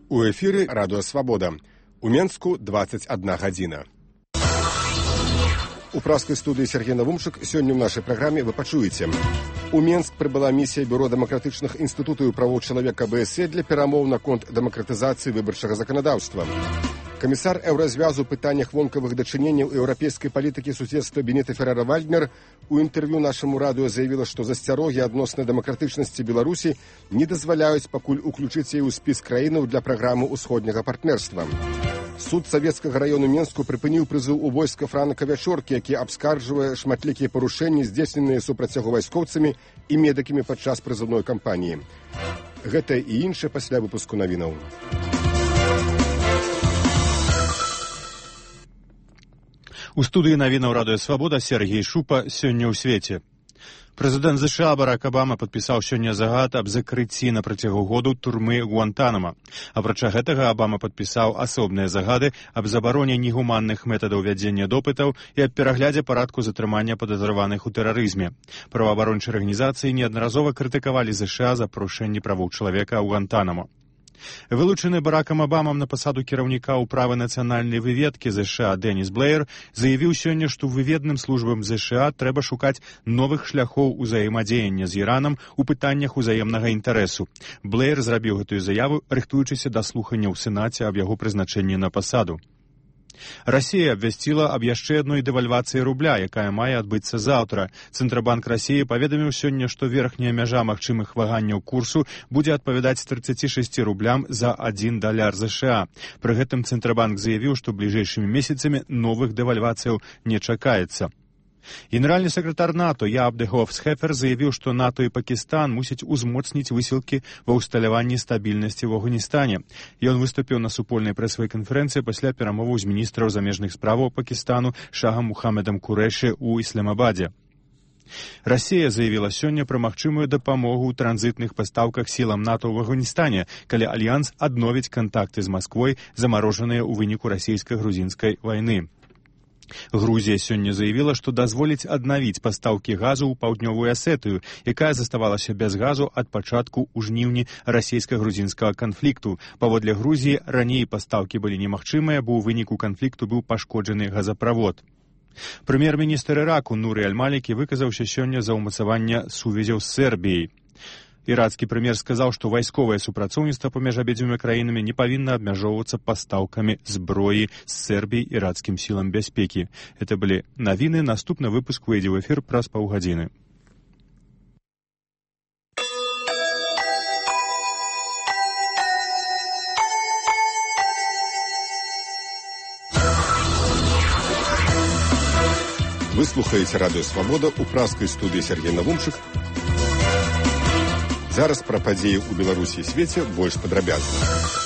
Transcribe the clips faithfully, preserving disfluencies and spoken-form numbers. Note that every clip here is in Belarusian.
У эфіры радыё Свабода. У Менску дваццаць адна гадзіна. У праскай студыі Сергей Навумчык сёння ў нашай праграме вы пачуеце. У Менск прыбыла місія Бюро дэмакратычных інстытутаў правоў чалавека БСЕ для перамоў наконт дэмакратызацыі выбарчага заканадаўства. Камісар Еўразвязу ў пытаннях вонкавых дачыненняў еўрапейскай палітыкі суседства Бенета Феррера-Вальднер у інтэрв'ю нашаму радыё заявіла, што засцярогі адносна дэмакратычнасці Беларусі не дазваляюць пакуль уключыць яе ў спіс краінаў для праграмы ўсходняга партнерства. Суд савецкага раёну Менску прыпыніў прызыў у войска Франка Вячоркі, які абскарджвае шматлікія парушэнні, здзейсненыя супраць яго вайскоўцамі і медыкамі падчас прызыўной кампаніі. Гэта і іншае пасля выпуску навінаў. У студыі навінаў радыё Свабода Сергей Шупа сёння ў свеце. Прэзідэнт ЗША Барак Абама падпісаў сёння загад аб закрыцці на працягу году турмы Гуантанама. Апрача гэтага Абама падпісаў асобныя загады аб забароне негуманных метадаў вядзення допытаў і аб пераглядзе парадку затрымання падазраваных у тэрарызме. Праваабарончыя арганізацыі неаднаразова крытыкавалі ЗША за парушэнні правоў чалавека ў Гуантанамо. Вылучаны Баракам Абамам на пасаду кіраўніка ўправы нацыянальнай выведкі ЗША Дэніс Блэйр заявіў сёння, што выведным службам ЗША трэба шукаць новых шляхоў узаемадзеяння з Іранам у пытаннях узаемнага інтарэсу. Блэйр зрабіў гэтую заяву, рыхтуючыся да слухання ў Сенаце аб яго прызначэнні на пасаду. Расія абвясціла аб яшчэ адной дэвальвацыі рубля, якая мае адбыцца заўтра. Цэнтрабанк Расіі паведаміў сёння, што верхняя мяжа магчымых ваганняў курсу будзе адпавядаць трыццаці шасці рублям за адзін даляр ЗША. Пры гэтым Цэнтрабанк заявіў, што бліжэйшымі месяцамі новых дэвальвацыяў не чакаецца. Генеральны сакратар НАТО Яаб де Хофсхефер заявіў, што НАТО і Пакістан мусяць узмоцніць высілкі ва ўсталяванні стабільнасці в Афганістане. Ён выступіў на супольнай прэсавай канферэнцыі пасля перамоваў з міністраў замежных справаў Пакістану Шахам Мухаммедам Курэші ў Ісламабадзе. Расія заявіла сёння пра магчымую дапамогу ў транзітных пастаўках сілам НАТО ў Афганістане, калі Альянс адновіць кантакты з Масквой, замарожаныя ў выніку расійска-грузінскай вайны. Грузія сёння заявіла, што дазволіць аднавіць пастаўкі газу ў паўднёвую Асетыю, якая заставалася без газу ад пачатку ў жніўні расійска-грузінскага канфлікту. Паводле Грузіі раней пастаўкі былі немагчымыя, бо ў выніку канфлікту быў пашкоджаны газаправод. Прэм'ер-міністр Іраку Нуры Аль-Малікі выказаўся сёння за ўмацаванне сувязяў з Сербіяй. Ірацкі прэм'ер сказаў, што вайсковае супрацоўніцтва паміж абедзвюма краінамі не павінна абмяжоўвацца пастаўкамі зброі з Сербіі ірацкім сілам бяспекі. Гэта былі навіны, наступны выпуск выйдзе ў эфір праз паўгадзіны. Вы слухаеце радыё Свабода ў праскай студыі Сергей Навумчык. Зараз пра падзеі ў Беларусі і свеце больш падрабязна.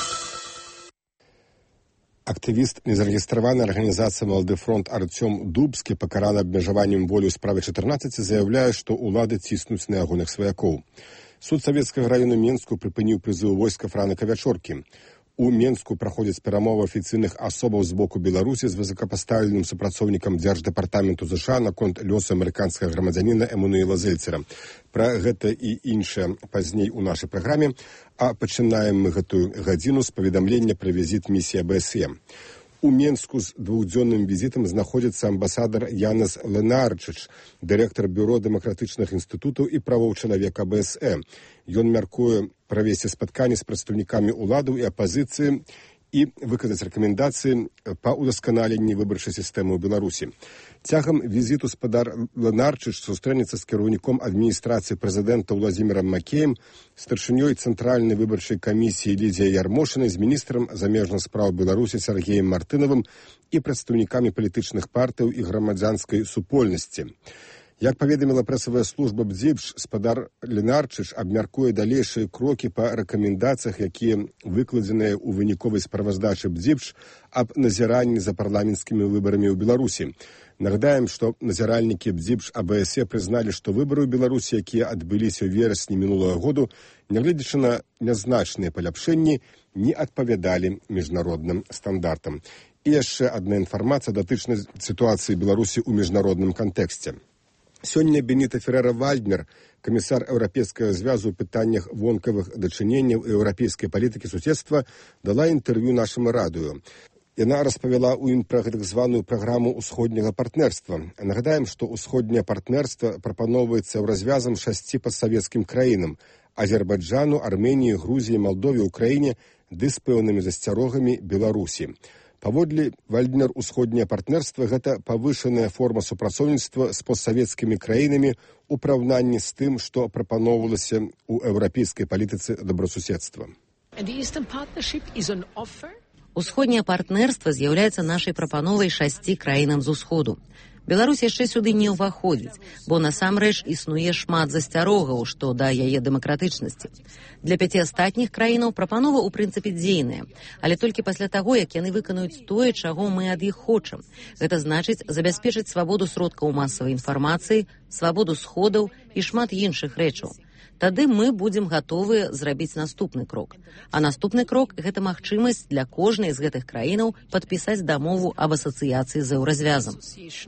Актывіст незарэгістраванай арганізацыі «Малады фронт» Артём Дубскі, пакараны абмежаваннем волі ў справе чатырнаццаці, заяўляе, што ўлады ціснуць на ягоных сваякоў. Суд савецкага раёну Менску прыпыніў прызыў войска Франка Вячоркі. У Менску праходзяць перамовы афіцыйных асобаў з боку Беларусі з высокапастаўленым супрацоўнікам Дзярждэпартаменту ЗША наконт лёсу амерыканскага грамадзяніна Эммануэла Зельцера. Пра гэта і іншае пазней у нашай праграме, а пачынаем мы гэтую гадзіну з паведамлення пра візіт місіі БСЕ. У Менску з двухдзённым візітам знаходзіцца амбасадар Янас Ленарчыч, дырэктар Бюро дэмакратычных інстытутаў і правоў чалавека БСЕ. Ён мяркуе правесці спатканне з прадстаўнікамі ўладаў і апазіцыі і выказаць рэкамендацыі па ўдасканаленні выбарчай сістэмы ў Беларусі. Цягам візіту спадар Ленарчыч сустрэнецца з кіраўніком адміністрацыі прэзідэнта Владзімірам Макеем, старшынёй Цэнтральнай выбарчай камісіі Лідзіяй Ярмошынай, з міністрам замежных спраў Беларусі Сергеем Мартынавым і прадстаўнікамі палітычных партыяў і грамадзянскай супольнасці. Як паведаміла прэсавая служба Бдзіпш, спадар Ленарчыч абмяркуе далейшыя крокі па рэкамендацыях, якія выкладзеныя ў выніковай справаздачы Бдзіпш аб назіранні за парламенцкімі выбарамі ў Беларусі. Нагадаем, што назіральнікі Бдзіпш АБСЕ прызналі, што выбары ў Беларусі, якія адбыліся ў верасні мінулага году, нягледзячы на нязначныя паляпшэнні, не адпавядалі міжнародным стандартам. І яшчэ адна інфармацыя датычна сітуацыі Беларусі ў міжнародным кантэксце. Сёння Беніта Феррера-Вальднер, камісар Еўрапейскага звязу ў пытаннях вонкавых дачыненняў і еўрапейскай палітыкі суседства, дала інтэрв'ю нашаму радыё. Яна распавяла ў ім пра гэтак званую праграму ўсходняга партнерства. Нагадаем, што ўсходняе партнерства прапаноўваецца развязам шасці падсавецкім краінам – Азербайджану, Арменіі, Грузіі, Малдове, Украіне, ды з пэўнымі засцярогамі Беларусі. Паводле Вальднер, усходняе партнерства – гэта павышаная форма супрацоўніцтва з постсавецкімі краінамі ў параўнанні з тым, што прапаноўвалася ў еўрапейскай палітыцы добрасуседства. Усходняе партнерства з'яўляецца нашай прапановай шасці краінам з усходу. Беларусь яшчэ сюды не ўваходзіць, бо насамрэч існуе шмат засцярогаў, што да яе дэмакратычнасці. Для пяці астатніх краінаў прапанова ў прынцыпе дзейная, але толькі пасля таго, як яны выканаюць тое, чаго мы ад іх хочам. Гэта значыць забяспечыць свабоду сродкаў масавай інфармацыі, свабоду сходаў і шмат іншых рэчаў. Тады мы будзем гатовыя зрабіць наступны крок. А наступны крок – гэта магчымасць для кожнай з гэтых краінаў падпісаць дамову аб асацыяцыі з еўразвязам.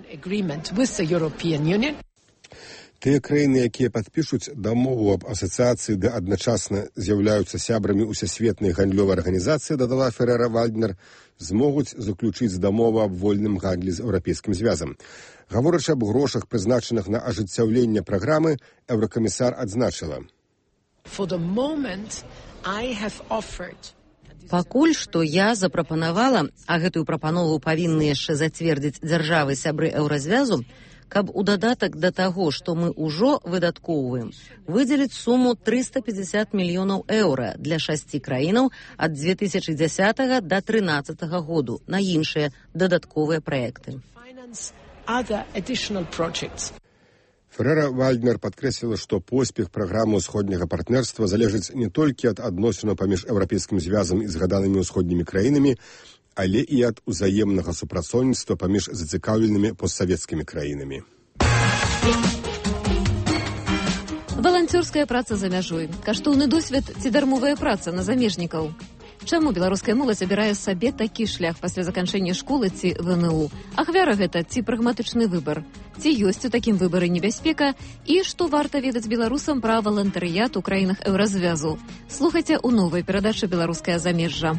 Тыя краіны, якія падпішуць дамову аб асацыяцыі, ды адначасна з'яўляюцца сябрамі ўсесветнай гандлёвай арганізацыі, дадала Феррера-Вальднер, змогуць заключыць дамову аб вольным гандлі з еўрапейскім звязам. Гаворачы аб грошах, прызначаных на ажыццяўленне праграмы, еўракамісар адзначыла. Пакуль што я запрапанавала, а гэтую прапанову павінны яшчэ зацвердзіць дзяржавы сябры еўразвязу, каб у дадатак да таго, што мы ўжо выдаткоўваем, выдзеліць суму трыста пятьдесят мільёнаў еўра для шасці краінаў ад дзве тысячы дзесятага да трынаццатага году на іншыя дадатковыя праекты. Феррера-Вальднер падкрэсліла, што поспех праграмы ўсходняга партнерства залежыць не толькі ад адносінаў паміж еўрапейскім звязам і згаданымі ўсходнімі краінамі, але і ад узаемнага супрацоўніцтва паміж зацікаўленымі постсавецкімі краінамі. Валанцёрская праца за мяжой. Каштоўны досвед ці дармовая праца на замежнікаў. Чаму беларуская моладзь абірае сабе такі шлях пасля заканчэння школы ці вэ эн у? Ахвяра гэта ці прагматычны выбар? Ці ёсць у такім выбары небяспека? І што варта ведаць беларусам пра валантарыят у краінах еўразвязу? Слухайце ў новай перадачы «Беларускае замежжа».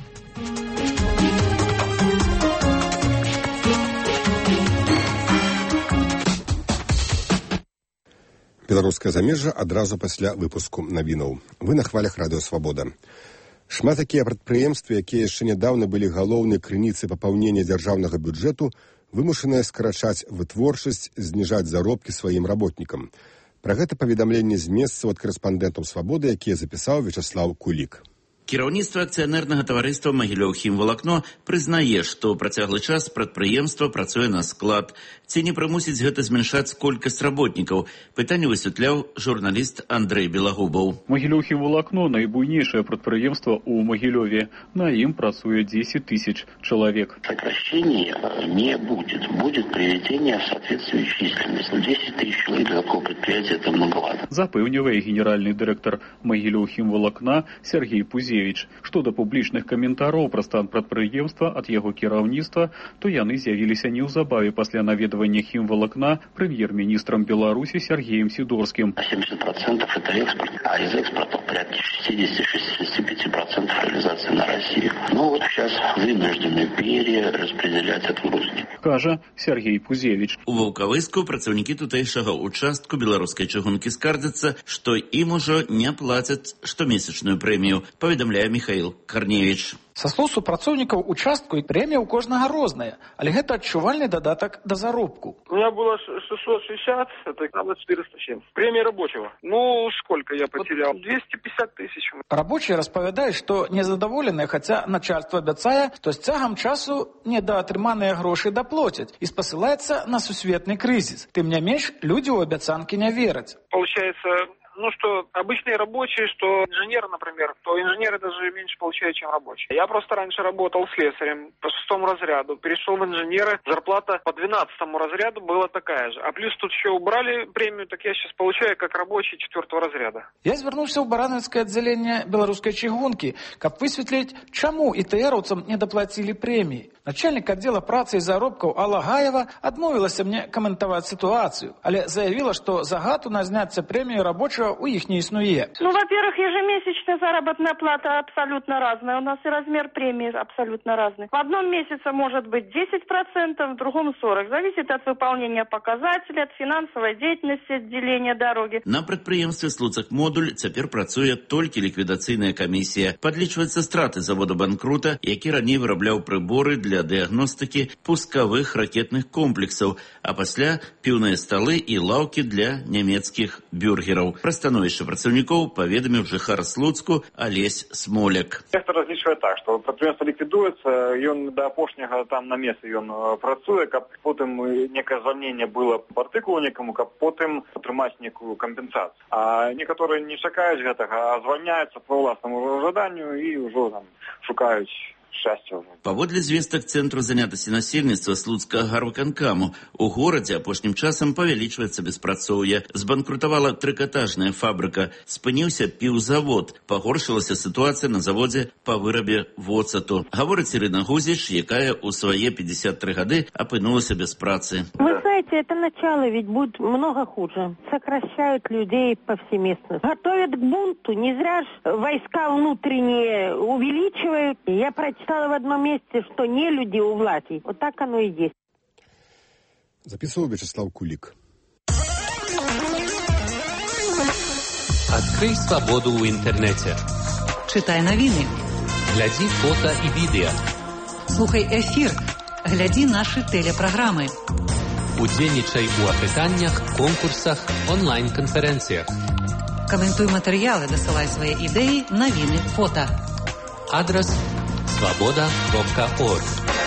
Беларускае замежжа адразу пасля выпуску навінаў. Вы на хвалях радыё «Свабода». Шмат такія прадпрыемствы, якія яшчэ нядаўна былі галоўнай крыніцай папаўнення дзяржаўнага бюджэту, вымушаныя скарачаць вытворчасць, зніжаць заробкі сваім работнікам. Пра гэта паведамленне з месцаў ад карэспандэнтаў «Свабоды», якія запісаў Вячаслаў Кулік. Кіраўніцтва акцыянернага таварыства «Магілёў-Хімвалакно» прызнае, што працяглы час прадпрыемства працуе на склад. Ці не прымусіць гэта змяншаць колькасць работнікаў? Пытанне высвятляў журналіст Андрэй Белагубаў. «Магілёў-Хімвалакно» – найбуйнейшае прадпрыемства ў Магілёве. На ім працуе десять тысяч человек. Сокращений не будет. Будет приведение в соответствии численности. десять тысяч человек для такого предприятия – это многовато. Запэўнівае генеральны дырэктар «Магілёў-Хімвалакна» Сергей Пузевич. Што да публічных каментараў пра стан прадпрыемства ад яго кіраўніцтва, то яны з'явіліся неўзабаве пасля наведвання хімвалакна прэм'ер-міністрам Беларусі Сергеем Сидорским. семьдесят процентов это экспорт, а из экспорта порядка шестьдесят-шестьдесят пять процентов реализации на Россию. Ну вот сейчас вынуждены перераспределять отгрузки. Кажа Сергей Пузевич. У Ваўкавыску працаўнікі тутэйшага участку беларускай чыгункі скардзяцца, што ім ужо не плацяць штомесячную прэмію, паведамляе Михаил Корневич. Са слоў супрацоўнікаў участку прэмія ў кожнага розная, але гэта адчувальны дадатак да заробку. У меня было шестьсот шестьдесят, это надо четыреста семь. Премия рабочего. Ну, сколько я потерял? двести пятьдесят тысяч. Рабочие распавядаюць, што незадаволеныя, хаця начальство абяцае, што з цягам часу недаатрыманыя грошы даплоцяць і спасылаецца на сусветны крызіс. Тым не менш, людзі ў абяцанкі не вераць. Получается, Ну, что обычные рабочие, что инженеры, например, то инженеры даже меньше получают, чем рабочие. Я просто раньше работал слесарем по шестому разряду, перешел в инженеры, зарплата по двенадцатому разряду была такая же. А плюс тут еще убрали премию, так я сейчас получаю как рабочий четвертого разряда. Я звярнуўся ў баранаўскае аддзяленне беларускай чыгункі, каб высветліць, чаму ІТРаўцам не даплацілі прэміі. Начальник отдела працы и заробков Алла Гаева отмовилась мне комментовать ситуацию, але заявила, что загад на зняться премии рабочего у их не иснуе. Ну, во-первых, ежемесячная заработная плата абсолютно разная. У нас и размер премии абсолютно разный. В одном месяце может быть десять процентов, в другом сорок процентов. Зависит от выполнения показателей, от финансовой деятельности отделения дороги. На прадпрыемстве «Слуцак-Модуль» цяпер працуе толькі ліквідацыйная камісія. Падлічваюцца страты завода банкрута, які раней вырабляў прыборы для дыягностыкі пускавых ракетных комплексаў, а пасля піўныя сталы і лаўкі для нямецкіх бюргераў. Пра становішча працаўнікоў паведаміў жыхар Слуцку Алесь Смоляк. Сектор разлічвае так, што прадпрыемства ліквідуецца, ён да апошняга там на месцы ён працуе, каб потым некае звальненне было па артыкулу некаму, каб потым атрымаць некую кампенсацыю. А некаторыя не чакаюць гэтага, а звальняюцца па ўласнаму жаданню і ўжо там шукаюць шчасця. Паводле звестак Цэнтру занятасці насельніцтва Слуцкага гарвыканкаму, у горадзе апошнім часам павялічваецца беспрацоўе. Збанкрутавала трыкатажная фабрыка, спыніўся піўзавод, пагоршылася сітуацыя на заводзе па вырабе воцату. Гаворыць Ірына Гузіч, якая ў свае пятьдесят три гады апынулася без працы. Вы знаете, это начало, ведь будет много хуже. Сокращают людей повсеместно. Готовят к бунту. Не зря ж войска внутренние увеличивают. Я прочитала в одном месте, что не люди у власти. Вот так оно и есть. Записывал Вячеслав Кулик. Открой свободу в интернете. Читай новины. Гляди фото и видео. Слухай эфир. Гляди наши телепрограммы. Удзельнічай у апытаннях, конкурсах, онлайн-конференциях. Комментуй материалы, досылай свои идеи, новины, фото. Адрес свобода точка орг.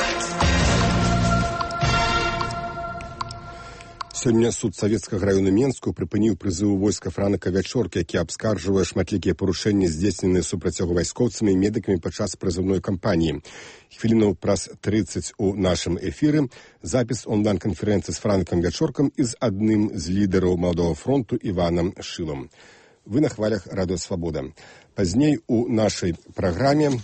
Сёння суд Савецкага раёна Менску прыпыніў прызыў войска Франака Вячоркі, які абскарджвае шматлікія парушэнні, здзейсненыя супраць яго вайскоўцамі і медыкамі падчас прызыўной кампаніі. Хвілінаў праз тридцать у нашым эфіры запіс онлайн-канферэнцыі з Франакам Вячоркам і з адным з лідараў Маладога фронту Іванам Шылам. Вы на хвалях Радыё Свабода. Пазней у нашай праграме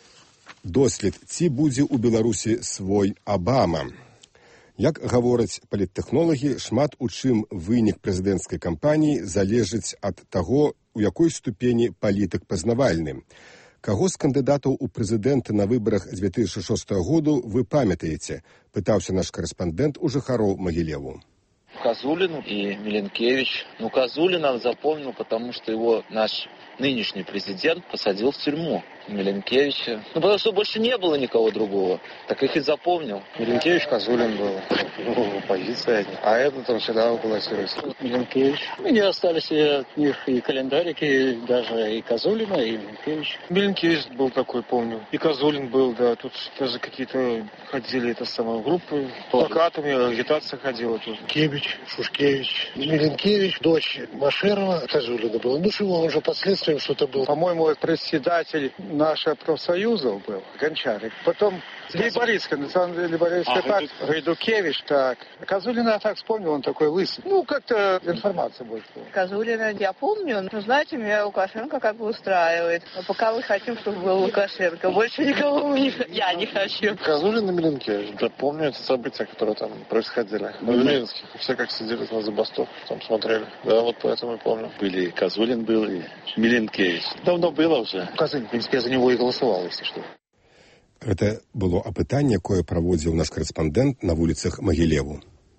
дослед, ці будзе ў Беларусі свой Абама. Як гавораць паліттэхнолагі, шмат у чым вынік прэзідэнцкай кампаніі залежыць ад таго, у якой ступені палітык пазнавальны. Каго з кандыдатаў у прэзідэнты на выбарах две тысячи шестого году вы памятаеце? Пытаўся наш карэспандэнт у жыхароў Магілеву. Козулин и Миленкевич. Ну, Козулина запомнил, потому что его наш нынешний президент посадил в тюрьму. Миленкевича. Ну, потому что больше не было никого другого. Так их и запомнил. Миленкевич, Козулин был. Ну, оппозиция. А этот он всегда баллотируется. Миленкевич. У меня остались от них и календарики, даже и Козулина, и Миленкевич. Миленкевич был такой, помню. И Козулин был, да. Тут даже какие-то ходили, это самое, группы. Плакатами, агитация ходила тут. Кевич, Шушкевич. Миленкевич, дочь Машерова, Козулина был. Ну, чего, он же под следствием что-то был. По-моему, председатель нашего профсоюза был, Гончарик. Потом Лейбористская, национальная лейбористская а, партия, Гайдукевич, так. Козулина, я так вспомнил, он такой лысый. Ну, как-то информация больше. Козулина я помню, но, знаете, меня Лукашенко как бы устраивает. Но пока мы хотим, чтобы был Лукашенко. Больше никого мы не, я не хочу. Козулин и Миленкевич. Да, помню эти события, которые там происходили. Мы в Ленинске. Все как сидели на забастовке, там смотрели. Да, вот поэтому я помню. Были Козулин был и Миленкевич. Давно было уже. Козулин, в принципе, я за него и голосовал, если что. Гэта было апытанне, якое праводзіў наш карэспандэнт на вуліцах Магілеву.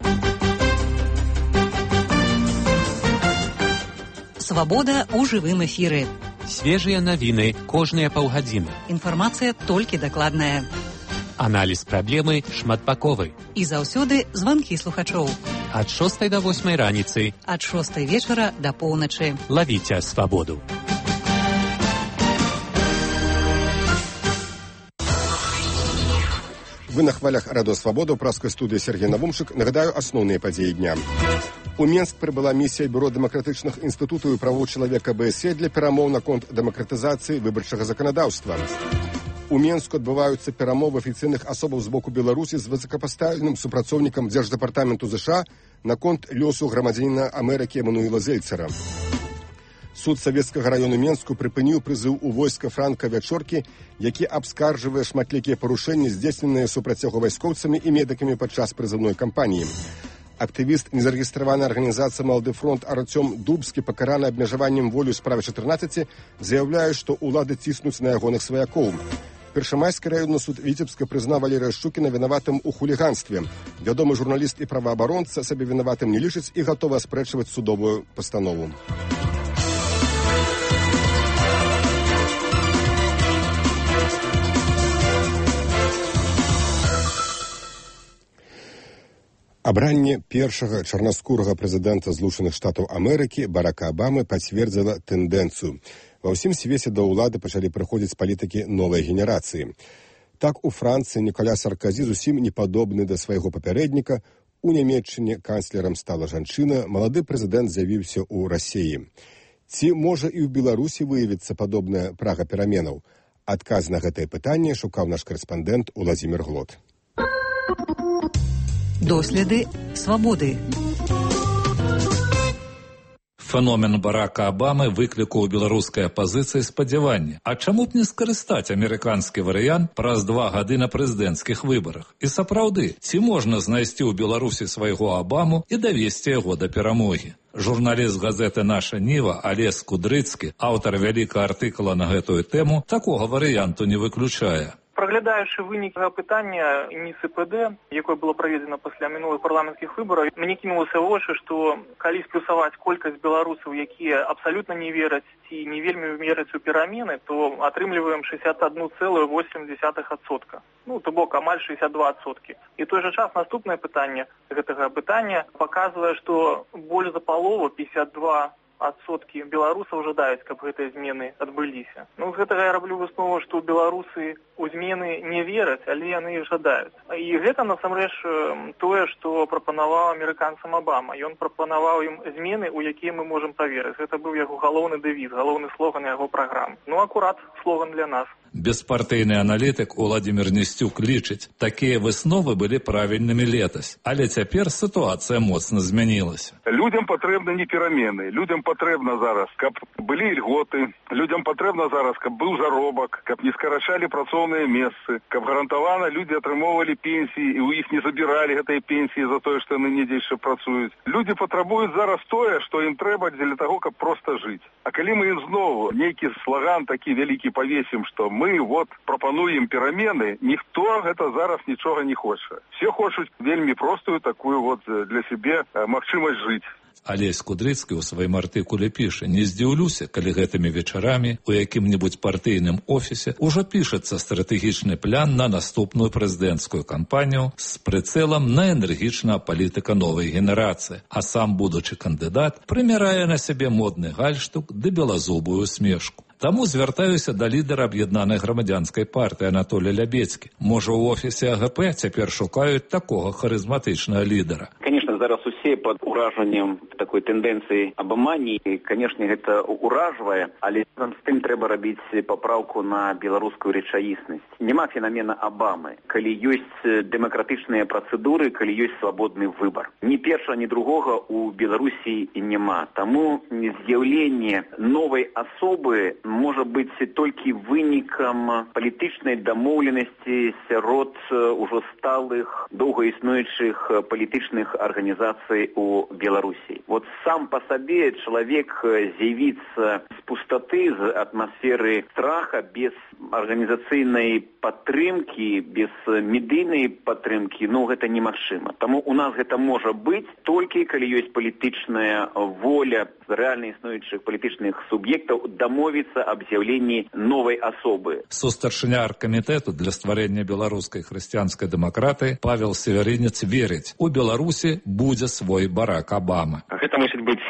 Свабода ў жывым эфіры. Свежыя навіны кожныя паўгадзіны. Інфармацыя толькі дакладная. Аналіз праблемы шматбаковы. І заўсёды званкі слухачоў. Ад шостай да восьмай раніцы. Ад шостай вечара да поўначы. Лавіце свабоду. Вы на хвалях Радио Свобода, у праскай студыі Сергей Навумшык. Нагадаю, асноўныя падзеі дня. У Менск прыбыла місія Бюро дэмакратычных інстытутаў і правоў чалавека БСЕ для перамоў наконт дэмакратызацыі выбарчага заканадаўства. У Менску адбываюцца перамовы афіцыйных асобаў з боку Беларусі з высокапастаўленым супрацоўнікам Дзярждэпартаменту ЗША наконт лёсу грамадзяніна Амерыкі Эмануэла Зельцера. Суд Савецкага раёну Менску прыпыніў прызыў у войска Франка Вячоркі, які абскарджвае шматлікія парушэнні, здзейсненыя супраць яго вайскоўцамі і медыкамі падчас прызыўной кампаніі. Актывіст незарэгістраванай арганізацыі «Малады фронт» Артём Дубскі, пакараны абмежаваннем волі ў справе чатырнаццаці, заяўляе, што ўлады ціснуць на ягоных сваякоў. Першамайскі раённы суд Віцебска прызнаў Валерыя Шчукіна вінаватым у хуліганстве. Вядомы журналіст і праваабаронца сабе вінаватым не лічыць і гатовы аспрэчваць судовую пастанову. Абранне першага чарнаскурага прэзідэнта Злучаных Штатаў Амерыкі Барака Абамы пацвердзіла тэндэнцыю. Ва ўсім свеце да ўлады пачалі прыходзіць палітыкі новай генерацыі. Так у Францыі Ніколя Сарказі зусім не падобны да свайго папярэдніка. У Нямецчыне канцлерам стала жанчына, малады прэзідэнт з'явіўся ў Расіі. Ці можа і ў Беларусі выявіцца падобная прага пераменаў? Адказ на гэтае пытанне шукаў наш карэспандэнт Уладзімір Глот. Доследы свабоды. Феномен Барака Абамы выклікаў у беларускай апазіцыі спадзяванне. А чаму б не скарыстаць амерыканскі варыянт праз два гады на прэзідэнцкіх выбарах? І сапраўды, ці можна знайсці ў Беларусі свайго Абаму і давесці яго да перамогі? Журналіст газеты «Наша Ніва» Алесь Кудрыцкі, аўтар вялікага артыкула на гэтую тэму, такога варыянту не выключае. Праглядаючы вынік апытання НІСПД, якое было праведзена пасля мінулых парламенцкіх выбараў, мне кінулася ў вочы, што калі сплюсаваць колькасць беларусаў, якія абсалютна не вераць ці не вельмі вераць у перамены, то атрымліваем шэсцьдзесят адна цэлая восемь дзесятых адсотка. Ну, то бок амаль шэсцьдесят два адсоткі. І той жа час наступнае пытанне гэтага апытання паказвае, што больш за палову, пятьдесят два адсоткі беларусаў жадаюць, каб гэтыя змены адбыліся. Ну, з гэтага я раблю выснову, што беларусы у змены не вераць, але яны іх жадаюць. І гэта, насамрэч, тое, што прапанаваў амерыканцам Абама. Ён прапанаваў ім змены, у якія мы можам паверыць. Гэта быў яго галоўны дэвіз, галоўны слоган яго праграм. Ну, акурат слоган для нас. Беспартыйны аналітык Уладзімір Несцюк лічыць, такія высновы былі правільнымі летась, але цяпер сітуацыя моцна змянілася. Людям патрэбны не перамены, людям патрэбна зараз, каб былі льготы, людям патрэбна зараз, каб быў заробак, каб не скарачалі працоўныя месцы, каб гарантавана людзі атрымоўвалі пенсіі і ў іх не забіралі гэтыя пенсіі за тое, што яны недзе яшчэ працуюць. Людзі патрабуюць зараз тое, што ім трэба дзеля таго, каб проста жыць. А калі мы ім зноў нейкі слаган такі вялікі павесім, што мы вот прапануем перамены, ніхто гэта зараз нічога не хоча. Все хочуць вельмі простую такую вот для сябе магчымасць жыць. Алесь Кудрыцкі ў сваім артыкуле піша: «Не здзіўлюся, калі гэтымі вечарамі у якім-небудзь партыйным офісе ўжо пішацца стратэгічны план на наступную прэзідэнцкую кампанію з прыцэлам на энергічная палітыка новай генерацыі, а сам будучы кандыдат прымярае на сябе модны гальштук ды белазубую смешку». Таму звяртаюся да лідара аб'яднанай грамадзянскай партыі Анатолія Лябецкі. Можа, у офісе АГП цяпер шукаюць такога харызматычнага лідара. Конечно, зараз усе пад уражаннем такой тэндэнцыі абамані, і, конечно, гэта уражвае, але з тым трэба рабіць папраўку на беларускую рэчаіснасць. Няма фенамена Абамы, калі ёсць дэмакратычныя працэдуры, калі ёсць свабодны выбар. Ні першага, ні другога у Беларусі няма. Таму з'яўленне новай асобы можа быць толькі вынікам палітычнай дамоўленасці сярод ужо сталых, доўгаіснуючых палітычных арганізацый у Беларусі. Вот сам па сабе чалавек з'явіцца з пустаты, з атмасферы страха, без арганізацыйнай падтрымкі, без медыйнай падтрымкі, ну, гэта немагчыма. Таму у нас гэта можа быць толькі, калі ёсць палітычная воля рэальна існуючых палітычных суб'ектаў дамовіцца аб з'яўленні новай асобы. Сустаршыня аргкамітэту для стварэння беларускай хрысціянскай дэмакратыі Павел Северынец верыць, у Беларусі будзе свой Барак Абама. Гэта мусіць быць нехта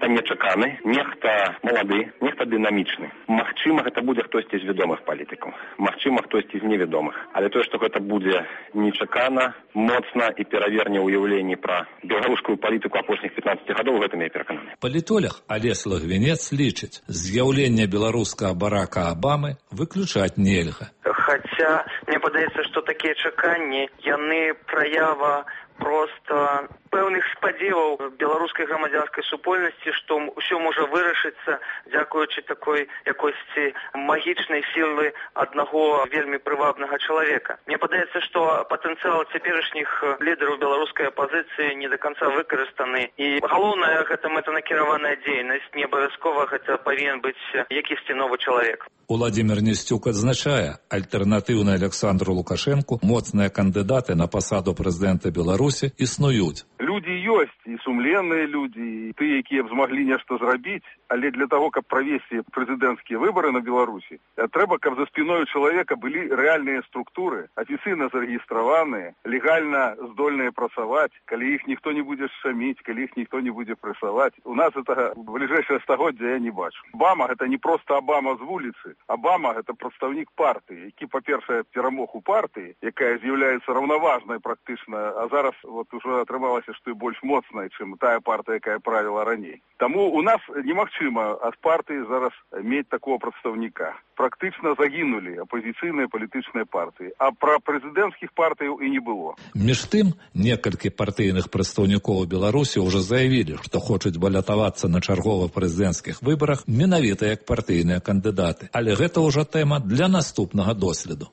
нехта нечаканы, нехта малады, нехта дынамічны. Магчыма, гэта будзе хтосьці з вядомых палітыкаў. Магчыма, хтосьці з невядомых. Але тое, што гэта будзе нечакана, моцна і пераверне ўяўленні пра беларускую палітыку апошніх пятнаццаці гадоў, гэтым я перакананы. Палітолог Алесь Лагвінец лічыць, з'яўленне беларускага Барака Абамы выключаць нельга. Хаця, мне падаецца, што такія чаканні, яны праява просто пэўных спадзеваў беларускай грамадзянскай супольнасці, што ўсё можа вырашыцца дзякуючы такой якосці магічнай сілы аднаго вельмі прывабнага чалавека. Мне падаецца, што патэнцыял цяперашніх лідараў беларускай апазіцыі не да канца выкарыстаны. І галоўнае, гэта мэтанакіраваная дзейнасць, не абавязкова гэта павінен быць якісьці новы чалавек. Уладзімір Несцюк адзначае, альтэрнатыўна Александру Лукашэнку моцныя кандыдаты на пасаду прэзідэнта Беларусі існуюць. Людзі ёсць, і сумленныя людзі, і тыя, якія б змаглі нешта зрабіць, але для таго, каб правесці прэзідэнцкія выбары на Беларусі, трэба, каб за спіною чалавека былі рэальныя структуры, афіцыйна зарэгістраваныя, легальна здольныя працаваць, калі іх ніхто не будзе шаміць, калі іх ніхто не будзе прэсаваць. У нас гэтага в бліжэйшае стагоддзя я не бачу. Абама — гэта не проста Абама з вуліцы. Абама — гэта прадстаўнік партыі, які, па-першае, перамог у партыі, якая з'яўляецца раўнаважнай практычна, а зараз вот уже атрымалася, што і больш моцнай, чым тая партыя, якая правіла раней. Таму у нас немагчыма ад партыі зараз мець такого прадстаўніка. Практычна загінулі апозіцыйныя палітычныя партыі, а пра прэзідэнцкіх партыяў і не было. Між тым, некалькі партыйных прадстаўнікоў Беларусі ўжо заявілі, што хочуць балятавацца на чарговых прэзідэнцкіх выбарах менавіта як партыйныя кандыдаты. Але гэта ўжо тэма для наступнага доследу.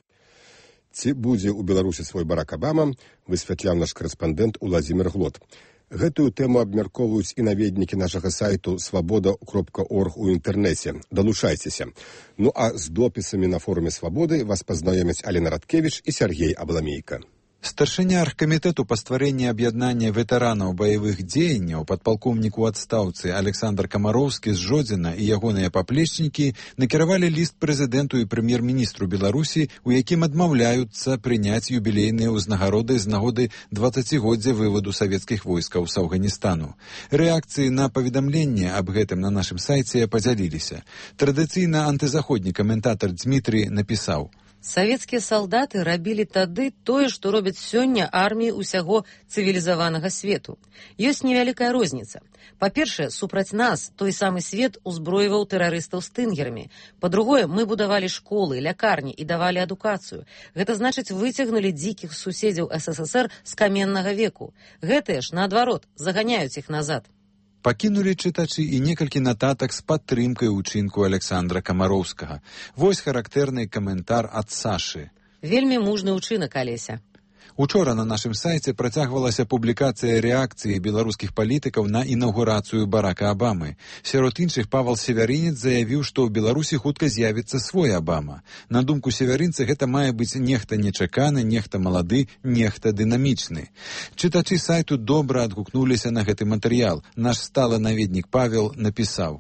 Ці будзе ў Беларусі свой Барак Абама, высвятляў наш корэспандэнт Уладзімір Глот. Гэтую тэму абмяркоўваюць і наведнікі нашага сайту свабода кропка орг у інтэрнэце. Далучайцеся. Ну а з допісамі на форуме Свабоды вас пазнаёмяць Алена Радкевіч і Сергей Абламейка. Старшыня аргкамітэту па стварэнні аб'яднання ветэранаў баявых дзеянняў, падпалкоўнік у адстаўцы Александр Камароўскі з Жодзіна і ягоныя паплечнікі накіравалі ліст прэзідэнту і прэм'ер-міністру Беларусі, у якім адмаўляюцца прыняць юбілейныя ўзнагароды з нагоды дваццацігоддзя вываду савецкіх войскаў з Афганістану. Рэакцыі на паведамленне аб гэтым на нашым сайце падзяліліся. Традыцыйна антызаходні каментатар Дмітрий напісаў: Савецкія салдаты рабілі тады тое, што робяць сёння арміі ўсяго цывілізаванага свету. Ёсць невялікая розніца. Па-першае, супраць нас той самы свет узброіваў тэрарыстаў стынгерамі. Па-другое, мы будавалі школы, лякарні і давалі адукацыю. Гэта значыць, выцягнулі дзікіх суседзяў эс эс эс эр з каменнага веку. Гэтыя ж, наадварот, заганяюць іх назад. Пакінулі чытачы і некалькі нататак з падтрымкай учынку Александра Камароўскага. Вось характэрны каментар ад Сашы. Вельмі мужны ўчынак, Алеся. Учора на нашым сайце працягвалася публікацыя рэакцыі беларускіх палітыкаў на інаўгурацыю Барака Абамы. Сярод іншых Павал Севярынец заявіў, што ў Беларусі хутка з'явіцца свой Абама. На думку севярынца, гэта мае быць нехта нечаканы, нехта малады, нехта дынамічны. Чытачы сайту добра адгукнуліся на гэты матэрыял. Наш сталы наведнік Павел напісаў: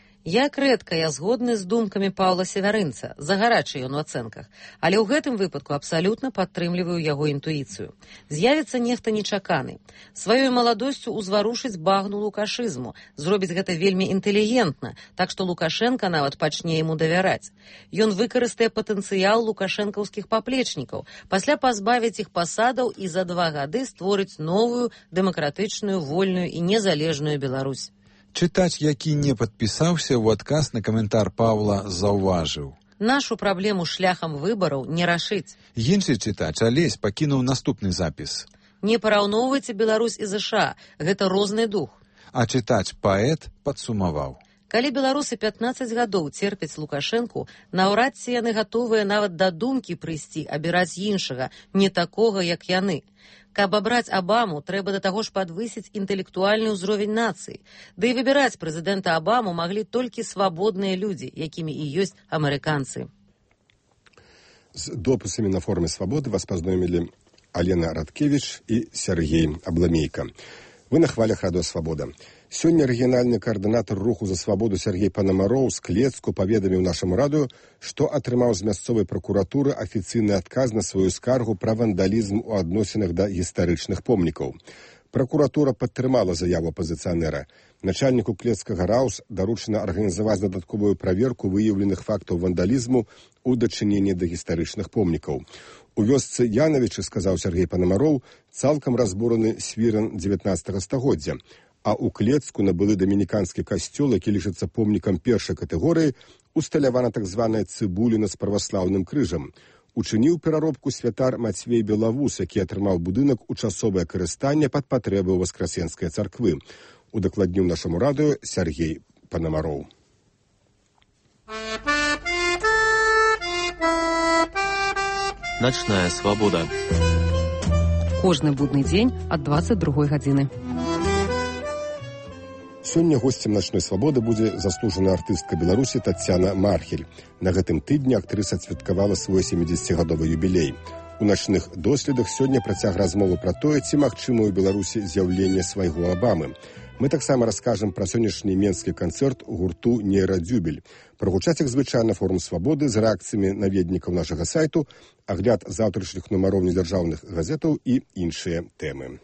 Як рэдка я згодны з думкамі Паўла Севярынца, загарачы ён у ацэнках, але ў гэтым выпадку абсалютна падтрымліваю яго інтуіцыю. З'явіцца нехта нечаканы. Сваёй маладосцю узварушыць багну лукашызму, зробіць гэта вельмі інтэлігентна, так што Лукашенка нават пачне яму давяраць. Ён выкарыстае патэнцыял лукашэнкаўскіх паплечнікаў, пасля пазбавіць іх пасадаў і за два гады створыць новую, дэмакратычную, вольную і незалежную Беларусь. Чытач, які не падпісаўся, у адказ на каментар Паўла заўважыў: Нашу праблему шляхам выбараў не рашыць. Іншы чытач, Алесь, пакінуў наступны запіс: Не параўноўвайце Беларусь і ЗША, гэта розны дух. А чытач паэт падсумаваў: Калі беларусы пятнаццаць гадоў церпяць Лукашэнку, наўрад ці яны гатовыя нават да думкі прыйсці абіраць іншага, не такога, як яны. Каб абраць Абаму, трэба да таго ж падвысіць інтэлектуальны ўзровень нацыі. Да і выбіраць прэзідэнта Абаму маглі толькі свабодныя людзі, якімі і ёсць амерыканцы. З допісамі на форуме Свабоды вас пазнаёмілі Алена Радкевіч і Сергей Абламейка. Вы на хвалях радыё Свабода. Сёння рэгіянальны каардынатар руху за свабоду Сергей Панамароў з Клецку паведаміў нашаму радыё, што атрымаў з мясцовай пракуратуры афіцыйны адказ на сваю скаргу пра вандалізм у адносінах да гістарычных помнікаў. Пракуратура падтрымала заяву апазіцыянера. Начальніку клецкага РАУС даручана арганізаваць дадатковую праверку выяўленых фактаў вандалізму у дачыненні да гістарычных помнікаў. У вёсцы Янавічы, сказаў Сергей Панамароў, цалкам разбураны свіран дзевятнаццатага стагоддзя, а ў Клецку на былы дамініканскі касцёл, які лічыцца помнікам першай катэгорыі, усталявана так званая цыбуліна з праваслаўным крыжам. Учыніў пераробку святар Мацвей Белавус, які атрымаў будынак у часовае карыстанне пад патрэбы ў Васкрасенскай царквы. Удакладніў нашаму радыё Сергей Панамароў. Начная свабода. Кожны будны дзень ад дваццаць другой гадзіны. Сёння госцем начной свабоды будзе заслужаная артыстка Беларусі Тацяна Мархель. На гэтым тыдні актрыса адсвяткавала свой сямідзесяцігадовы юбілей. У начных доследах сёння працяг размову пра тое, ці магчыма ў Беларусі з'яўленне свайго Абамы. Мы таксама раскажам пра сённяшні менскі канцэрт гурту «Нейрадзюбель». Прагучаць, як звычайна, форум свабоды з рэакцыямі наведнікаў нашага сайту, агляд заўтрашніх нумароў недзяржаўных газетаў і іншыя тэмы.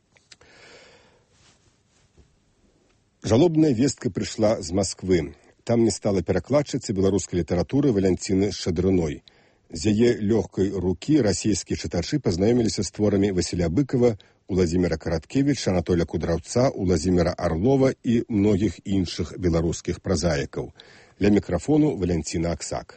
Жалобная вестка прыйшла з Масквы. Там не стала перакладчыцы беларускай літаратуры Валянціны Шчадрыной. З яе лёгкай рукі расійскія чытачы пазнаёміліся з творамі Васіля Быкова, Уладзіміра Караткевіча, Анатоля Кудраўца, Уладзіміра Арлова і многіх іншых беларускіх празаікаў. Ля мікрафону Валянціна Аксак.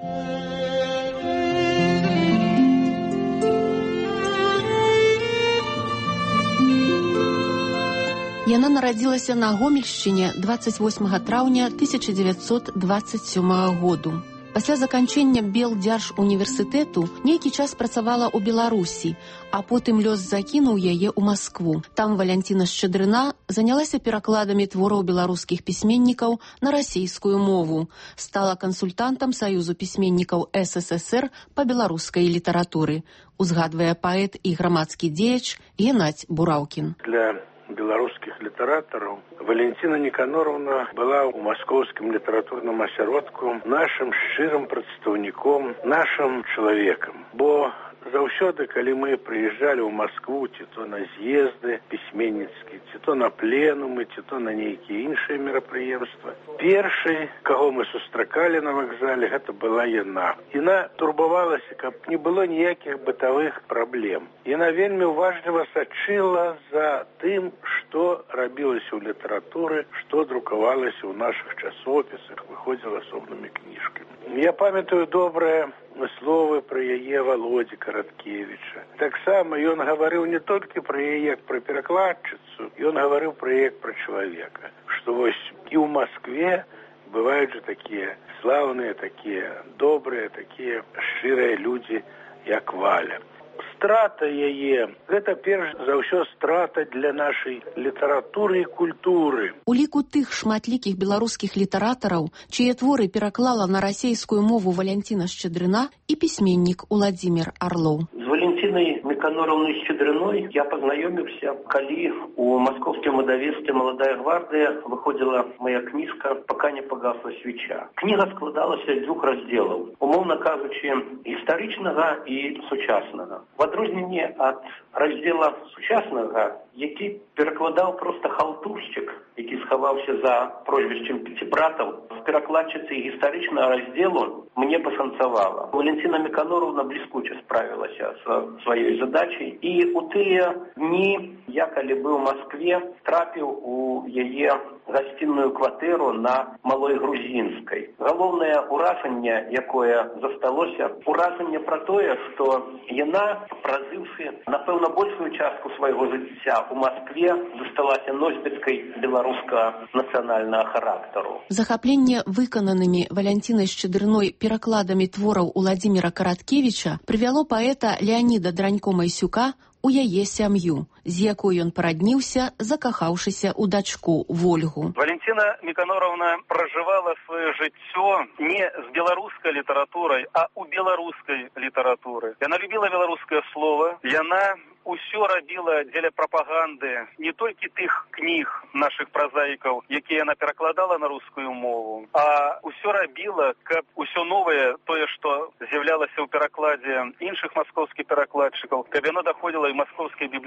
Яна нарадзілася на Гомельшчыне дваццаць восьмага траўня тысяча дзевяцьсот дваццаць сёмага году. Пасля заканчэння Белдзяржуніверсітэту нейкі час працавала ў Беларусі, а потым лёс закінуў яе ў Маскву. Там Валянціна Шчадрына занялася перакладамі твораў беларускіх пісьменнікаў на расійскую мову. Стала кансультантам Саюзу пісьменнікаў СССР па беларускай літаратуры. Узгадвае паэт і грамадскі дзеяч Геннадзь Бураўкін. Для беларускіх літаратараў Валентина Никаноровна была ў маскоўскім літаратурным асяродку нашым шчырым прадстаўніком, нашым чалавекам. Бо заўсёды, калі мы прыязджалі ў Маскву, ці то на з'езды пісьменніцкія, ці то на пленумы, ці то на нейкія іншыя мерапрыемствы, першай, каго мы сустракалі на вакзале, гэта была яна. Яна турбавалася, каб не было ніякіх бытавых праблем. Яна вельмі уважліва сачыла за тым, што рабілася ў літаратуры, што друкавалася ў нашых часопісах, выходзіла асобнымі кніжкамі. Я памятаю добрае словы пра яе Володі Караткевіча. Таксама ён гаварыў не толькі пра яе як пра перакладчыцу, ён гаварыў пра яе як пра чалавека. Што вось і ў Маскве бываюць жа такія слаўныя, такія добрыя, такія шчырыя людзі, як Валя. Страта яе, гэта перш за ўсё страта для нашай літаратуры і культуры. У ліку тых шматлікіх беларускіх літаратараў, чые творы пераклала на расейскую мову Валянціна Шчадрына і пісьменнік Уладзімір Арлоў. З Валентинай Никаноровной Щедрыной я познакомился, калі у московском выдавецтве «Молодая гвардия» выходила моя книжка «Пока не погасла свеча». Книга складалася з двух разделов, умовно кажучи, гістарычнага і сучаснага. В адрозненне ад раздзела сучаснага, які перакладаў просто халтуршчык, які схаваўся за прозвішчам пяцібратаў, з перакладчыцай гістарычнага раздзелу мне пашанцавала. Валентина Никаноровна бліскуча справілася са сваёй задачай, і у тыя дні, я калі быў у Маскве, трапіў у яе гасцінную кватэру на Малой Грузінскай. Галоўнае ўражанне, якое засталося, ўражанне пра тое, што яна, празыўшы, напэўна, большую частку свайго жыцця у Маскве, засталася носьбіткай беларускага нацыянальнага характару. Захапленне выкананымі Валянцінай Шчадрыной перакладамі твораў Уладзіміра Караткевіча прывяло паэта Леаніда Дранько-Майсюка у яе сям'ю, з якой ён парадніўся, закахаўшыся ў дачку Вольгу. Валентина Никаноровна проживала свое жыццё не з беларускай літаратурай, а у беларускай літаратуры. Яна любіла беларускае слово, яна усё рабіла дзеля прапаганды не толькі тых кніг нашых празаікаў, якія яна перакладала на рускую мову, а усё рабіла, каб усё новае, тое, што з'яўлялася ў перакладзе іншых маскоўскіх перакладчыкаў, каб яно даходзіла і маскоўскай бібліятэкі,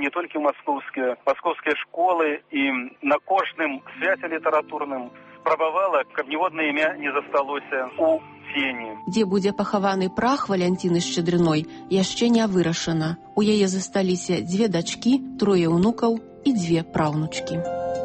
не толькі маскоўскія, маскоўскія школы, і на кожным свяце літаратурным спрабавала, каб ніводнае імя не засталося у цені. Дзе будзе пахаваны прах Валянціны Шчадрыной, яшчэ не вырашана. У яе засталіся дзве дачкі, трое ўнукаў і дзве праўнучкі.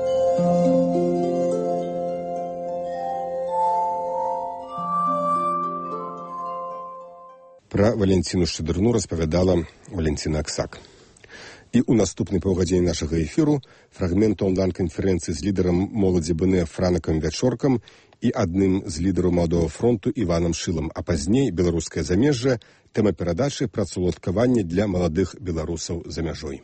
Пра Валянціну Шчадрыну распавядала Валентина Аксак. І ў наступнай паўгадзіне нашага эфіру фрагмент онлайн-канферэнцыі з лідарам моладзі БНЭ Франакам Вячоркам і адным з лідараў Маладога фронту Іванам Шылам, а пазней беларускае замежжа, тэма перадачы працаўладкавання для маладых беларусаў за мяжой.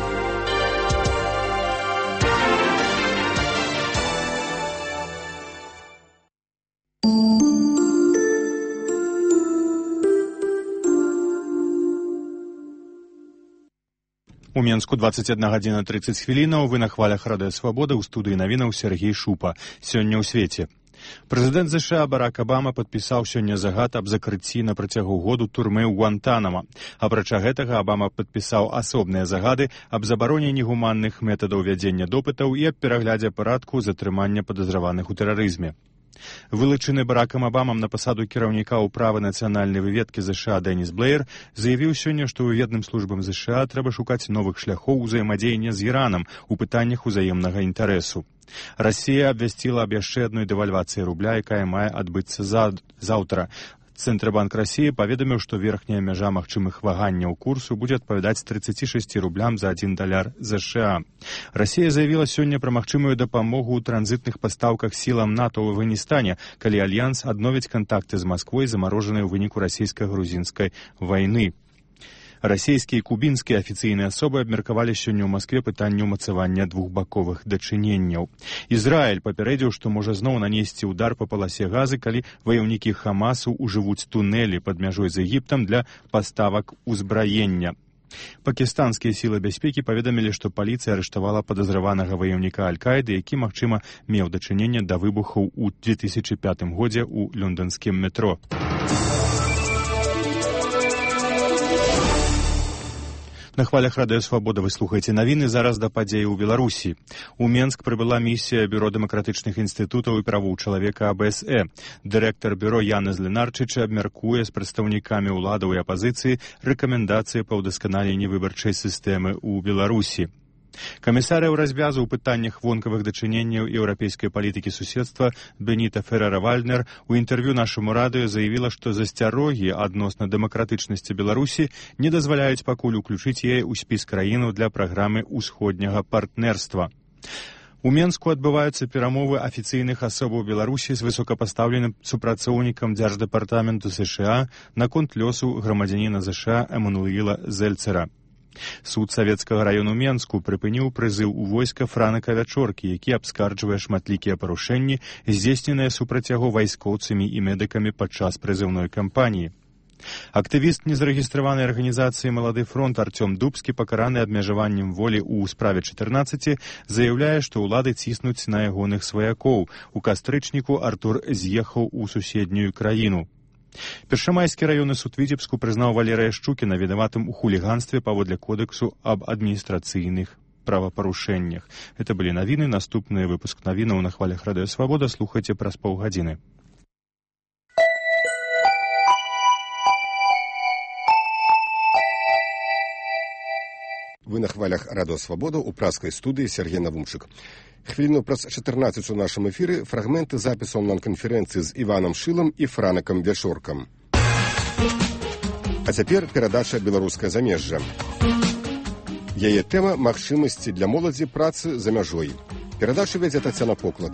У Менску двадцать одна гадзіна тридцать хвілінаў, вы на хвалях Радыё Свабода, ў студыі навінаў Сергей Шупа. Сёння ў свеце. Прэзідэнт ЗША Барак Абама падпісаў сёння загад аб закрыцці на працягу году турмы ў Гуантанама. Апрача гэтага Абама падпісаў асобныя загады аб забароне негуманных метадаў вядзення допытаў і аб пераглядзе парадку затрымання падазраваных у тэрарызме. Вылучаны Баракам Абамам на пасаду кіраўніка ўправы нацыянальнай выведкі ЗША Дэніс Блэйр заявіў сёння, што ўведным службам ЗША трэба шукаць новых шляхоў узаемадзеяння з Іранам у пытаннях узаемнага інтарэсу. Расія абвясціла аб яшчэ адной дэвальвацыі рубля, якая мае адбыцца заўтра. Цэнтрабанк Расіі паведаміў, што верхняя мяжа магчымых ваганняў курсу будзе адпавядаць тридцати шести рублям за один даляр ЗША. Расія заявіла сёння пра магчымую дапамогу ў транзітных пастаўках сілам НАТО ў Афганістане, калі Альянс адновіць кантакты з Масквой, замарожаныя ў выніку расійска-грузінскай вайны. Расійскія і кубінскія афіцыйныя асобы абмеркавалі сёння ў Маскве пытанне ўмацавання двухбаковых дачыненняў. Ізраіль папярэдзіў, што можа зноў нанесці ўдар па паласе газы, калі ваяўнікі Хамасу ўжывуць тунэлі пад мяжой з Егіптам для паставак узбраення. Пакістанскія сілы бяспекі паведамілі, што паліцыя арыштавала падазраванага ваяўніка Аль-Каіды, які, магчыма, меў дачыненне да выбухаў у две тысячи пятым годзе ў лондонскім метро. На хвалях Радыё Свабода вы слухаеце навіны, зараз да падзеі ў Беларусі. У Менск прыбыла місія Бюро дэмакратычных інстытутаў і правоў чалавека АБСЭ. Дырэктар бюро Яна Зленарчыча абмяркуе з прадстаўнікамі ўладаў і апазіцыі рэкамендацыі па ўдасканаленні выбарчай сістэмы ў Беларусі. Камісарыяў развязу ў пытаннях вонкавых дачыненняў еўрапейскай палітыкі суседства Беніта Феррера-Вальднер у інтэрв'ю нашаму радыё заявіла, што засцярогі адносна дэмакратычнасці Беларусі не дазваляюць пакуль уключыць яе ў спіс краінаў для праграмы ўсходняга партнерства. У Менску адбываюцца перамовы афіцыйных асобаў Беларусі з высокапастаўленым супрацоўнікам Дзярждэпартаменту США наконт лёсу грамадзяніна ЗША Эмануіла Зельцера. Суд савецкага раёну Менску прыпыніў прызыў у войска Франака Вячоркі, які абскарджвае шматлікія парушэнні, здзейсненыя супраць яго вайскоўцамі і медыкамі падчас прызыўной кампаніі. Актывіст незарэгістраванай арганізацыі «Малады фронт» Артём Дубскі, пакараны абмежаваннем волі ў справе чатырнаццаці, заяўляе, што ўлады ціснуць на ягоных сваякоў. У кастрычніку Артур з'ехаў у суседнюю краіну. Першамайскі раённы суд Віцебску прызнаў Валерыя Шчукіна вінаватым у хуліганстве паводле кодэксу аб адміністрацыйных правапарушэннях. Гэта былі навіны, наступны выпуск навінаў на хвалях Радыё Свабода слухайце праз паўгадзіны. Вы на хвалях Радыё Свабода ў праскай студыі Сергей Навумчык. Хвіліну праз чатырнаццаць у нашым эфіры фрагменты запісу онлайн-канферэнцыі з Іванам Шылам і Франакам Вячоркам. А цяпер перадача «Беларускае замежжа». Яе тэма «Магчымасці для моладзі працы за мяжой». Перадачу вядзе Тацяна Поклад.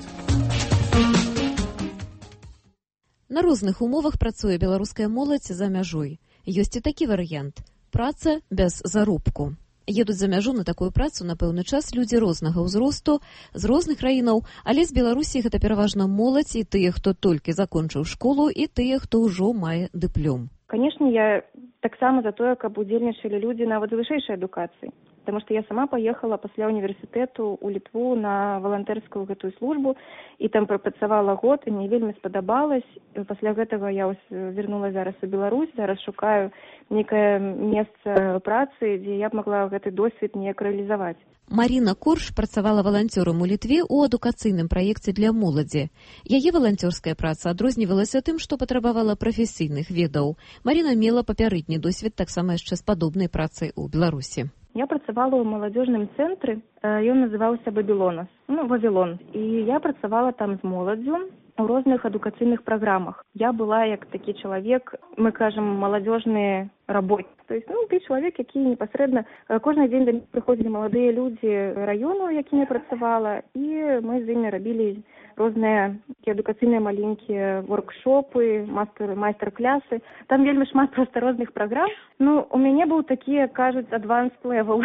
На розных умовах працуе беларуская моладзь за мяжой. Ёсць і такі варыянт – праца без заробку. Едуць за мяжу на такую працу на пэўны час людзі рознага ўзросту, з розных краінаў, але з Беларусі гэта пераважна моладзь і тыя, хто толькі закончыў школу, і тыя, хто ўжо мае дыплём. Канешне, я таксама за тое, каб удзельнічалі людзі нават з вышэйшай адукацыяй. Таму што я сама паехала пасля універсітэту ў Літву на валантэрскую гэтую службу і там прапрацавала год, і мне вельмі спадабалась. Пасля гэтага я ось вярнула зараз у Беларусь, зараз шукаю некае месца працы, дзе я б магла гэты досвед неяк рэалізаваць. Марина Корж працавала валанцёрам у Літве ў адукацыйным праекце для моладзі. Яе валанцёрская праца адрознівалася тым, што патрабавала прафесійных ведаў. Марина мела папярэдні досвед таксама яшчэ з падобнай працай у Беларусі. Я працавала ў маладзёжным цэнтры, ён называўся Бабілонас, ну, Вавілон. І я працавала там з моладдзю у розных адукацыйных праграмах. Я была як такі чалавек, мы кажам, маладзёжны работнік. То есть, ну, ты чалавек, які непасрэдна кожны дзень да мяне прыходзілі маладыя людзі раёну, якімі працавала, і мы з імі рабілі розныя адукацыйныя маленькія воркшопы, майстар-клясы. Там вельмі шмат проста розных праграм. Ну, у мяне быў такі, кажуць, advanced level.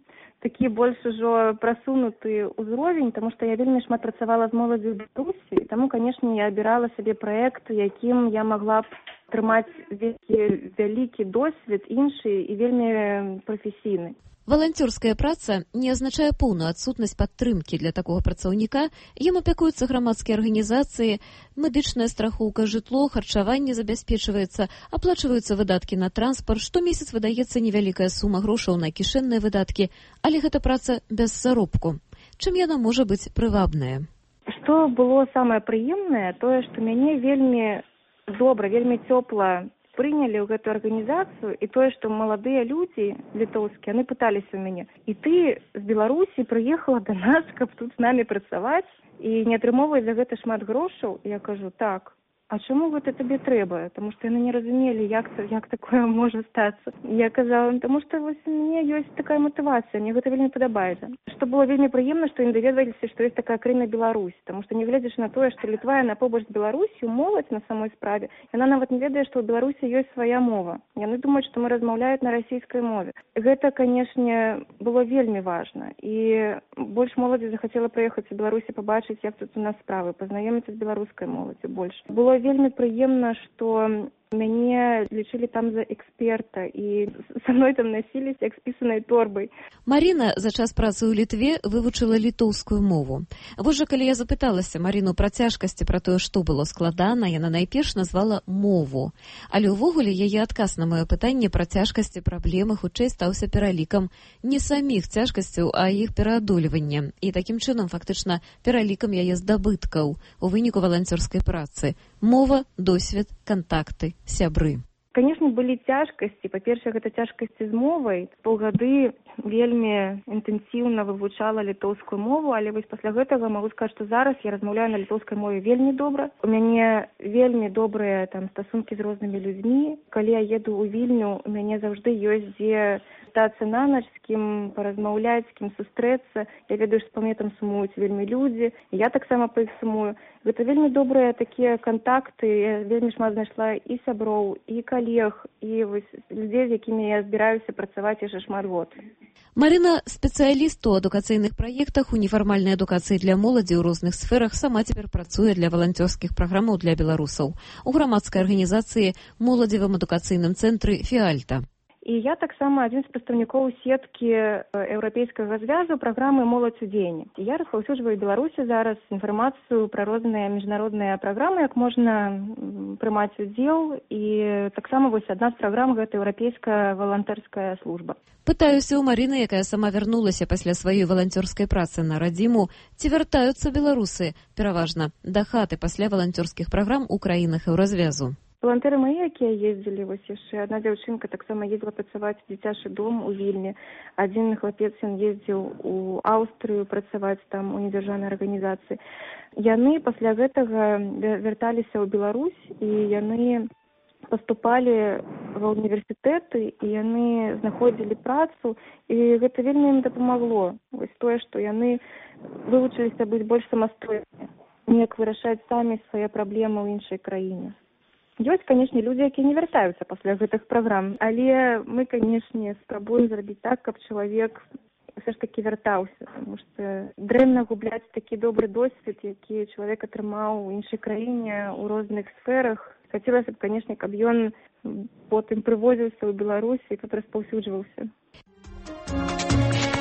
Такі больш ужо прасунуты ўзровень, таму што я вельмі шмат працавала з моладдзю ў Беларусі, таму, канешне, я абірала сабе праект, якім я магла б атрымаць велькі вялікі досвед, іншы і вельмі прафесійны. Валанцёрская праца не азначае поўную адсутнасць падтрымкі для такога працаўніка. Ім апякуюцца грамадскія арганізацыі, медычная страхоўка, жытло, харчаванне забяспечваецца, аплачваюцца выдаткі на транспарт, штомесяц выдаецца невялікая сума грошаў на кішэнныя выдаткі, але гэта праца без заробку. Чым яна можа быць прывабная? Што было самае прыемнае, тое, што мяне вельмі добра, вельмі цёпла прынялі ў гэтую арганізацыю, і тое, што маладыя людзі літоўскія, яны пыталіся ў мяне: і ты з Беларусі прыехала да нас, каб тут з намі працаваць і не атрымоўваць за гэта шмат грошаў? Я кажу: так. А чаму гэта табе трэба? Таму што яны не разумелі, як, як такое можа стацца. Я казала: таму што вось у мяне ёсць такая матывацыя, мне гэта вельмі падабаецца. Што было вельмі прыемна, што ім даведаліся, што ёсць такая краіна Беларусь, таму што не гледзячы на тое, што Літва яна побач з Беларусю, моладзь на самой справе, яна нават не ведае, што ў Беларусі ёсць свая мова. Яны думаюць, што мы размаўляюць на расійскай мове. Гэта, канешне, было вельмі важна. І больш моладзі захацела прыехаць у Беларусі, пабачыць, як тут у нас справы, пазнаёміцца з беларускай моладдзю больш. Было вельмі прыемна, што мяне лічылі там за эксперта і са мной там насіліся як з пісанай торбай. Марина за час працы ў Літве вывучыла літоўскую мову. Вось жа, калі я запыталася Марину пра цяжкасці, пра тое, што было складана, яна найперш назвала мову. Але ўвогуле яе адказ на маё пытанне пра цяжкасці, праблемы хутчэй стаўся пералікам не саміх цяжкасцяў, а іх пераадольвання. І такім чынам фактычна пералікам яе здабыткаў у выніку валанцёрскай працы. Мова, досвед, кантакты, сябры. Канешне, былі цяжкасці. Па-першае, гэта цяжкасці з мовай. Паўгады вельмі інтэнсіўна вывучала літоўскую мову, але вось пасля гэтага магу сказаць, што зараз я размаўляю на літоўскай мове вельмі добра. У мяне вельмі добрыя там стасункі з рознымі людзьмі. Калі я еду ў Вільню, у мяне заўжды ёсць дзе стацца на ноч, з кім паразмаўляць, з кім сустрэцца. Я ведаю, што па мне там сумуюць вельмі людзі. Я таксама па іх сумую. Гэта вельмі добрыя такія кантакты. Я вельмі шмат знайшла і сяброў, і калег, і вось людзей, з якімі я збіраюся працаваць яшчэ шмат год. Марина – спецыяліст у адукацыйных праектах, у нефармальнай адукацыі для моладзі ў розных сферах, сама цяпер працуе для валанцёрскіх праграмаў для беларусаў у грамадскай арганізацыі моладзевым адукацыйным цэнтры «Фіальта». І я таксама адзін з прадстаўнікоў сеткі еўрапейскага звязу праграмы «Моладзь у дзеянні». Я распаўсюджваю ў Беларусі зараз інфармацыю пра розныя міжнародныя праграмы, як можна прымаць удзел. І таксама вось адна з праграм – гэта еўрапейская валантэрская служба. Пытаюся ў Марыны, якая сама вярнулася пасля сваёй валанцёрскай працы на радзіму, ці вяртаюцца беларусы, пераважна, да хаты пасля валанцёрскіх праграм у краінах еўразвязу. Валантэры мае, якія ездзілі, вось яшчэ адна дзяўчынка таксама ездзіла працаваць у дзіцячы дом у Вільні. Адзін хлапец, ён ездзіў у Аўстрыю працаваць там у недзяржаўнай арганізацыі. Яны пасля гэтага вярталіся ў Беларусь, і яны паступалі ва ўніверсітэты, і яны знаходзілі працу, і гэта вельмі ім дапамагло. Вось тое, што яны вывучыліся быць больш самастойнымі, неяк вырашаць самі свае праблемы ў іншай краіне. Ёсць, канешне, людзі, якія не вяртаюцца пасля гэтых праграм, але мы, канешне, спрабуем зрабіць так, каб чалавек все ж таки вяртаўся, тому што дрэнна губляць такі добры досвед, які чалавек атрымаў у іншай краіне, у розных сферах. Хацелася б, канешне, каб ён потым прывозіўся ў Беларусі і тут распаўсюджваўся.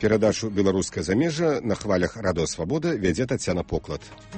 Перадачу «Беларускае замежжа» на хвалях Радыё Свабода вядзе Тацяна Поклад.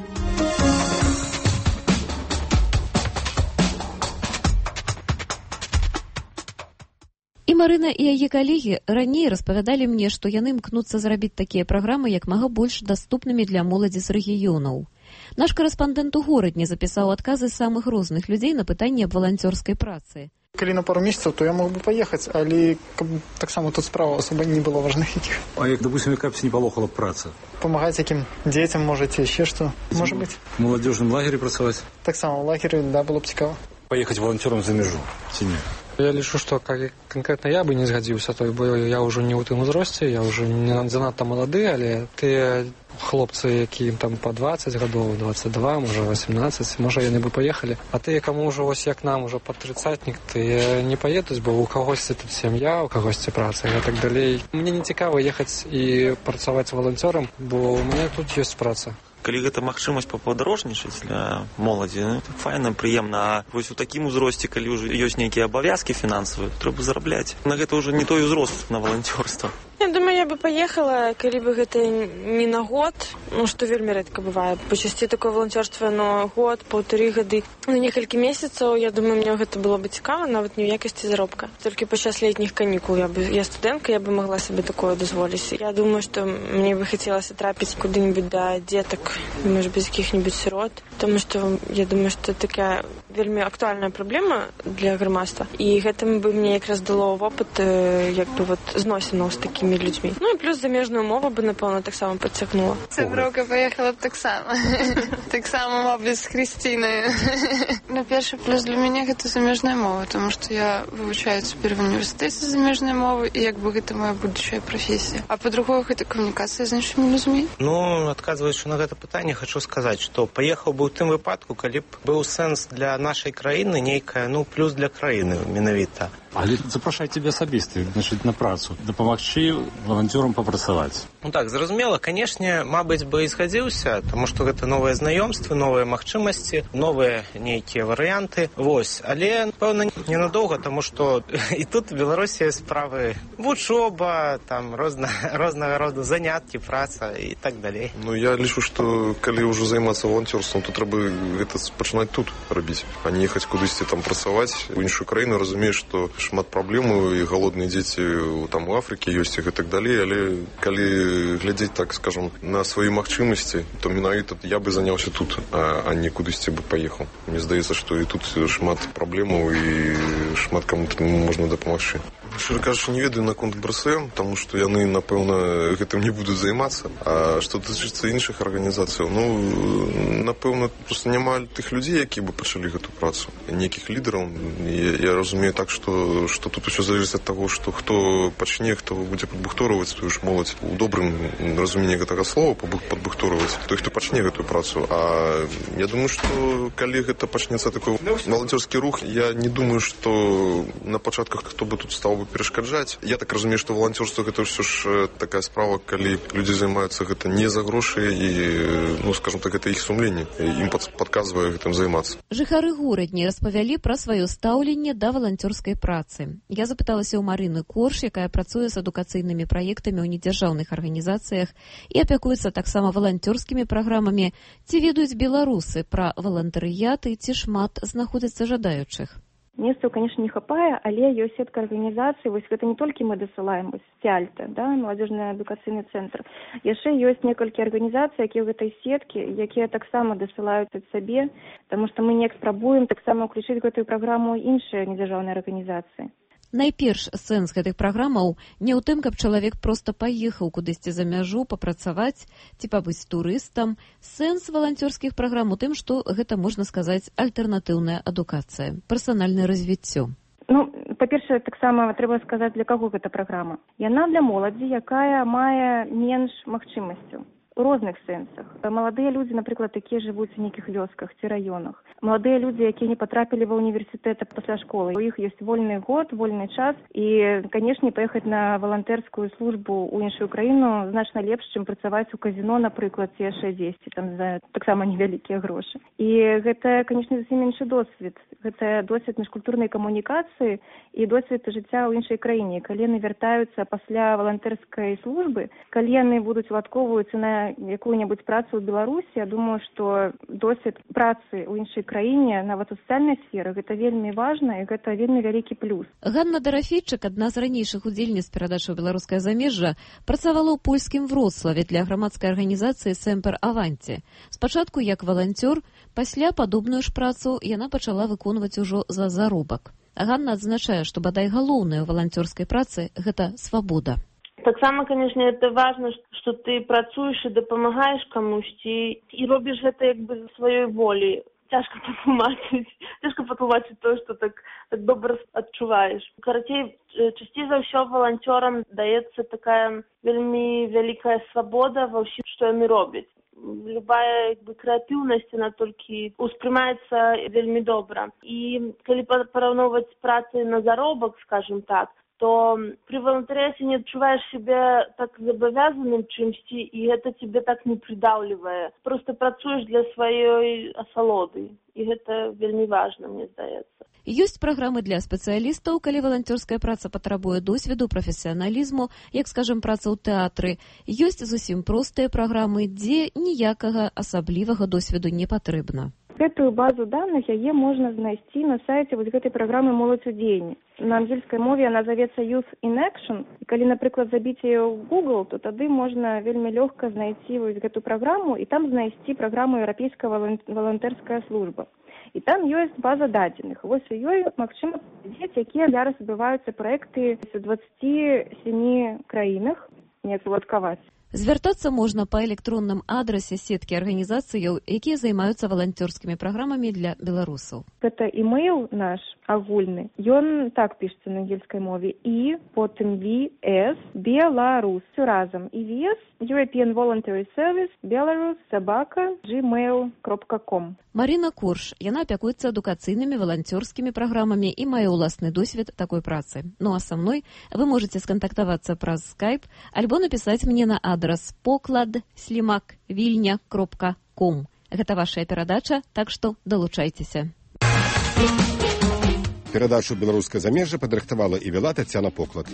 І Марына і яе калегі раней распавядалі мне, што яны імкнуцца зрабіць такія праграмы як мага больш даступнымі для моладзі з рэгіёнаў. Наш карэспандэнт у горадні запісаў адказы самых розных людзей на пытанні аб валанцёрскай працы. Калі на пару месяцаў, то я мог бы паехаць, але таксама тут справа асоба не было важных якіх. А як, допустим, якая б не палохала праца? Памагаць якім дзецям, можаце, яшчэ што, можа быць. В маладзёжным лагеры працаваць? Таксама ў лагеры, да, было б цікава. Паехаць валанцёрам за мяжу, ці не? Я лічу, што канкрэтна я бы не згадзіўся, той, бо я ўжо не ў тым узросце, я ўжо не занадта малады, але тыя хлопцы, якім там па дваццаць гадоў, дваццаць два, можа васемнаццаць, можа яны бы паехалі. А тыя, каму ўжо вось як нам ужо пад трыццатнік, тыя не паедуць, бо ў кагосьці тут сям'я, у кагосьці праца і так далей. Мне не цікава ехаць і працаваць валанцёрам, бо ў мяне тут ёсць праца. Калі гэта магчымасць пападарожнічаць для моладзі, ну, файна, прыемна. А вось у такім узросце, калі ўжо ёсць нейкія абавязкі фінансавыя, трэба зарабляць. На гэта ўжо не той узрост на валанцёрства. Я думаю, я бы поехала, калі бы гэта не на год, ну, што вельмі рэдка бывае. Пачасці такое валанцёрства на год, паўтары гады. На некалькі месяцаў, я думаю, мне гэта было бы цікава, нават не ў якасці заробка. Толькі падчас летніх канікул я бы, я студэнтка, я бы магла сабе такое дазволіць. Я думаю, што мне бы хацелася трапіць куды-нибудь да дзетак, может быть, каких-нибудь сирот, потому что я думаю, что такая вельмі актуальная праблема для грамадства. І гэтым бы мне якраз дало вопыт, як бы вот зносінаў з такімі людзьмі. Ну і плюс замежную мову бы, напэўна, таксама подцягнула. Сяброўка поехала б таксама. Таксама, мабыць, з Хрысцінай. На першы плюс для мяне гэта замежная мова, тому што я вывучаю цяпер в універсітэце замежнай мовы, і як бы гэта моя будучая прафесія. А па-другое, гэта камунікацыя з іншымі людзьмі. Ну, адказваючы на гэта пытанне, хочу сказаць, што паехаў бы ў тым выпадку, калі б быў сэнс для нашай краіны нейкая, ну, плюс для краіны менавіта. Але запрашайце цябе асабіста, значыць, на працу, дапамагчы валанцёрам папрацаваць. Ну так, зразумела, канешне, мабыць бы і згадзіўся, таму што гэта новыя знаёмствы, новыя магчымасці, новыя нейкія варыянты. Вось, але, пэўна, ненадоўга, таму што і тут у Беларусі справы вучоба, там розна, рознага роду заняткі, праца і так далей. Ну, я лічу, што калі ўжо займацца валанцёрствам, то трэба гэта пачынаць тут рабіць, а не ехаць кудысьці там працаваць у іншую краіну, разумееш, што шмат праблемаў і галодныя дзеці там у Афрыкі ёсць і так далей, але калі глядзець, так скажам, на свае магчымасці, то менавіта я бы заняўся тут, а, а не кудысьці бы паехаў. Мне здаецца, што і тут шмат праблемаў і шмат каму можна дапамагчы. Шчыра кажучы, не ведаю наконт БРСМ, таму што яны, напэўна, гэтым не будуць займацца. А што датычыцца іншых арганізацыяў, ну, напэўна, проста няма тых людзей, якія бы пачалі гэту працу. Нейкіх лідараў. Я, я разумею так, што, што тут усё залежыць ад таго, што хто пачне, хто будзе падбухторваць тую ж моладзь. У добрым разуменні гэтага слова падбухторваць, той, хто пачне гэтую працу. А я думаю, што калі гэта пачнецца такой валанцёрскі рух, я не думаю, што на пачатках хто бы тут стаў бы перашкаджаць. Я так разумею, што валанцёрства гэта ўсё ж такая справа, калі людзі займаюцца гэта не за грошы і, ну, скажем так, гэта іх сумленне. Ім падказвае гэтым займацца. Жыхары горадні распавялі пра сваё стаўленне да валанцёрскай працы. Я запыталася ў Марыны Корш, якая працуе з адукацыйнымі праектамі ў недзяржаўных арганізацыях і апякуецца таксама валанцёрскімі праграмамі. Ці ведаюць беларусы пра валантарыят і ці шмат знаходзіцца жадаючых? Месцаў, конечно, не хапае, але ёсць сетка арганізацый. Вось гэта не толькі мы дасылаем, вось Сяльта, да, маладзёжны адукацыйны цэнтр. Яшчэ ёсць некалькі арганізацый, якія ў гэтай сеткі, якія таксама дасылаюць ад сабе, таму што мы неяк спрабуем таксама ўключыць гэтую праграму іншыя недзяржаўныя арганізацыі. Найперш сэнс гэтых праграмаў не ў тым, каб чалавек проста паехаў кудысьці за мяжу папрацаваць ці пабыць турыстам. Сэнс валанцёрскіх праграм у тым, што гэта, можна сказаць, альтэрнатыўная адукацыя, персанальнае развіццё. Ну, па-першае, таксама трэба сказаць, для каго гэта праграма. Яна для моладзі, якая мае менш магчымасцяў. у розных сэнсах. Маладыя людзі, напрыклад, такія жывуць у нейкіх вёсках ці раёнах. Маладыя людзі, якія не патрапілі ва ўніверсітэт пасля школы. У іх ёсць вольны год, вольны час. І, канешне, паехаць на валантэрскую службу ў іншую краіну значна лепш, чым працаваць у казіно, напрыклад, ці яшчэ дзесьці, там за таксама невялікія грошы. І гэта, канешне, зусім іншы досвед. Гэта досвед міжкультурнай камунікацыі і досвед жыцця ў іншай краіне. Калі яны вяртаюцца пасля валантэрскай службы, калі яны будуць уладковваюцца на якую-небудзь працу ў Беларусі, я думаю, што досвед працы ў іншай краіне, нават у сацыяльнай сферы, гэта вельмі важна і гэта вельмі вялікі плюс. Ганна Дарафейчык, адна з ранейшых удзельніц перадачы ў беларускае замежжа, працавала ў польскім Вроцлаве для грамадскай арганізацыі «Семпер Аванці». Спачатку як валанцёр, пасля падобную ж працу яна пачала выконваць ужо за заробак. Ганна адзначае, што бадай галоўнае ў валанцёрскай працы – гэта свабода. Таксама, конечно, это важно, что ты працуешь и дапамагаешь камусьці и робишь это як бы за своей волей. Тяжко патлумачыць, тяжко патлумачыць то, что так, так добра адчуваеш. Карацей, часцей за ўсё валанцёрам даецца такая вельмі вялікая свабода ва ўсім, што яны робяць. Любая як бы, крэатыўнасць, она толькі успрымаецца вельмі добра. І калі параўноўваць з працай на заробак, скажем так, то при волонтерстве не адчуваеш себе так зобовязанным чымсьці, і гэта тебе так не придаўлівае. Просто працуеш для сваёй асалоды, і гэта вельмі важна, мне здаецца. Ёсць праграмы для спецыялістаў, калі валанцёрская праца патрабуе досведу, прафесіяналізму, як, скажем, праца ў тэатры. Ёсць зусім простыя праграмы, дзе ніякага асаблівага досведу не патрэбна. Гэтую базу данных яе можна знайсці на сайце вось гэтай праграмы «Моладзь у дзеянні». На ангельскай мове она завецца «Youth in Action». І калі, напрыклад, забіць яе ў Google, то тады можна вельмі лёгка знайсці вось гэту праграму і там знайсці праграму «Еўрапейская валантэрская служба». І там ёсць база дадзеных. Вось у ёй магчыма паглядзець, якія зараз адбываюцца праекты ў дваццаці сямі краінах, неяк уладкаваць. Звяртацца можна па электронным адрасе сеткі арганізацыяў, якія займаюцца валанцёрскімі праграмамі для беларусаў. Гэта імейл наш агульны. Ён так пішецца на ангельскай мове. І, потым ви эс, Беларус. Всё разам. І ви эс, European Voluntary Service, Belarus, собака, gmail крапка ком. Марина Корж. Яна апякуецца адукацыйнымі валанцёрскімі праграмамі і мае ўласны досвед такой працы. Ну а са мной вы можете скантактавацца праз Skype альбо напісаць мне на адрас поклад слімак вільня крапка ком. Гэта вашая перадача, так што далучайцеся. Перадачу «Беларускае замежжа» падрыхтавала і вела Тацяна Поклад.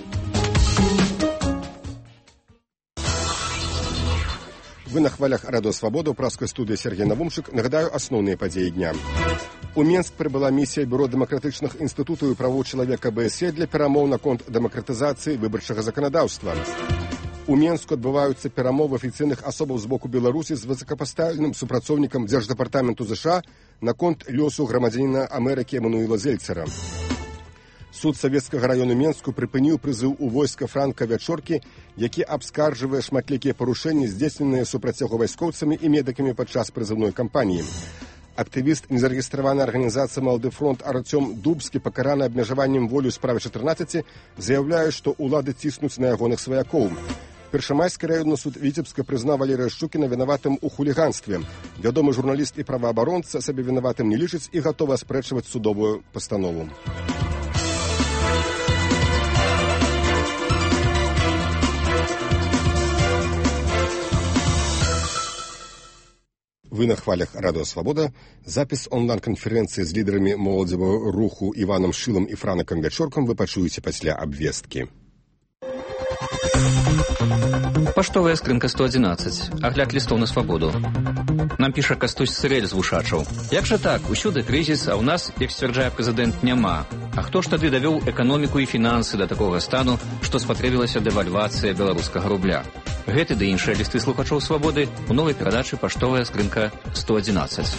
Вы на хвалях Радио Свобода, у праскай студыі Сергей Навумчык. Нагадаю асноўныя падзеі дня. У Менск прыбыла місія Бюро дэмакратычных інстытутаў і правоў чалавека БСЕ для перамоў наконт дэмакратызацыі выбарчага заканадаўства. У Менску адбываюцца перамовы афіцыйных асобаў з боку Беларусі з высокапастаўленым супрацоўнікам Дзярждэпартаменту ЗША наконт лёсу грамадзяніна Амерыкі Эмануэла Зельцера. Суд Савецкага раёну Менску прыпыніў прызыў у войска Франка Вячоркі, які абскарджвае шматлікія парушэнні, здзейсненыя супраць яго вайскоўцамі і медыкамі падчас прызыўной кампаніі. Актывіст незарэгістраванай арганізацыі «Малады фронт» Артём Дубскі, пакараны абмежаваннем волі ў справе чатырнаццаці, заяўляе, што ўлады ціснуць на ягоных сваякоў. Першамайскі раённы суд Віцебска прызнаў Валерыя Шчукіна вінаватым у хуліганстве. Вядомы журналіст і праваабаронца сабе вінаватым не лічыць і гатовы аспрэчваць судовую пастанову. Вы на хвалях Радио Свобода. Запіс онлайн-канферэнцыі з лідарамі моладзевага руху Іванам Шылам і Франакам Вячоркам вы пачуеце пасля абвесткі. Паштовая скрынка сто адзінаццаць. Агляд лістоў на свабоду. Нам піша Кастусь Сырэль з Вушачаў. Як жа так? Усюды крызіс, а ў нас, як сцвярджае прэзідэнт, няма. А хто ж тады давёў эканоміку і фінансы да такога стану, што спатрэбілася дэвальвацыя беларускага рубля? Гэты ды іншыя лісты слухачоў свабоды у новай перадачы «Паштовая скрынка сто адзінаццаць».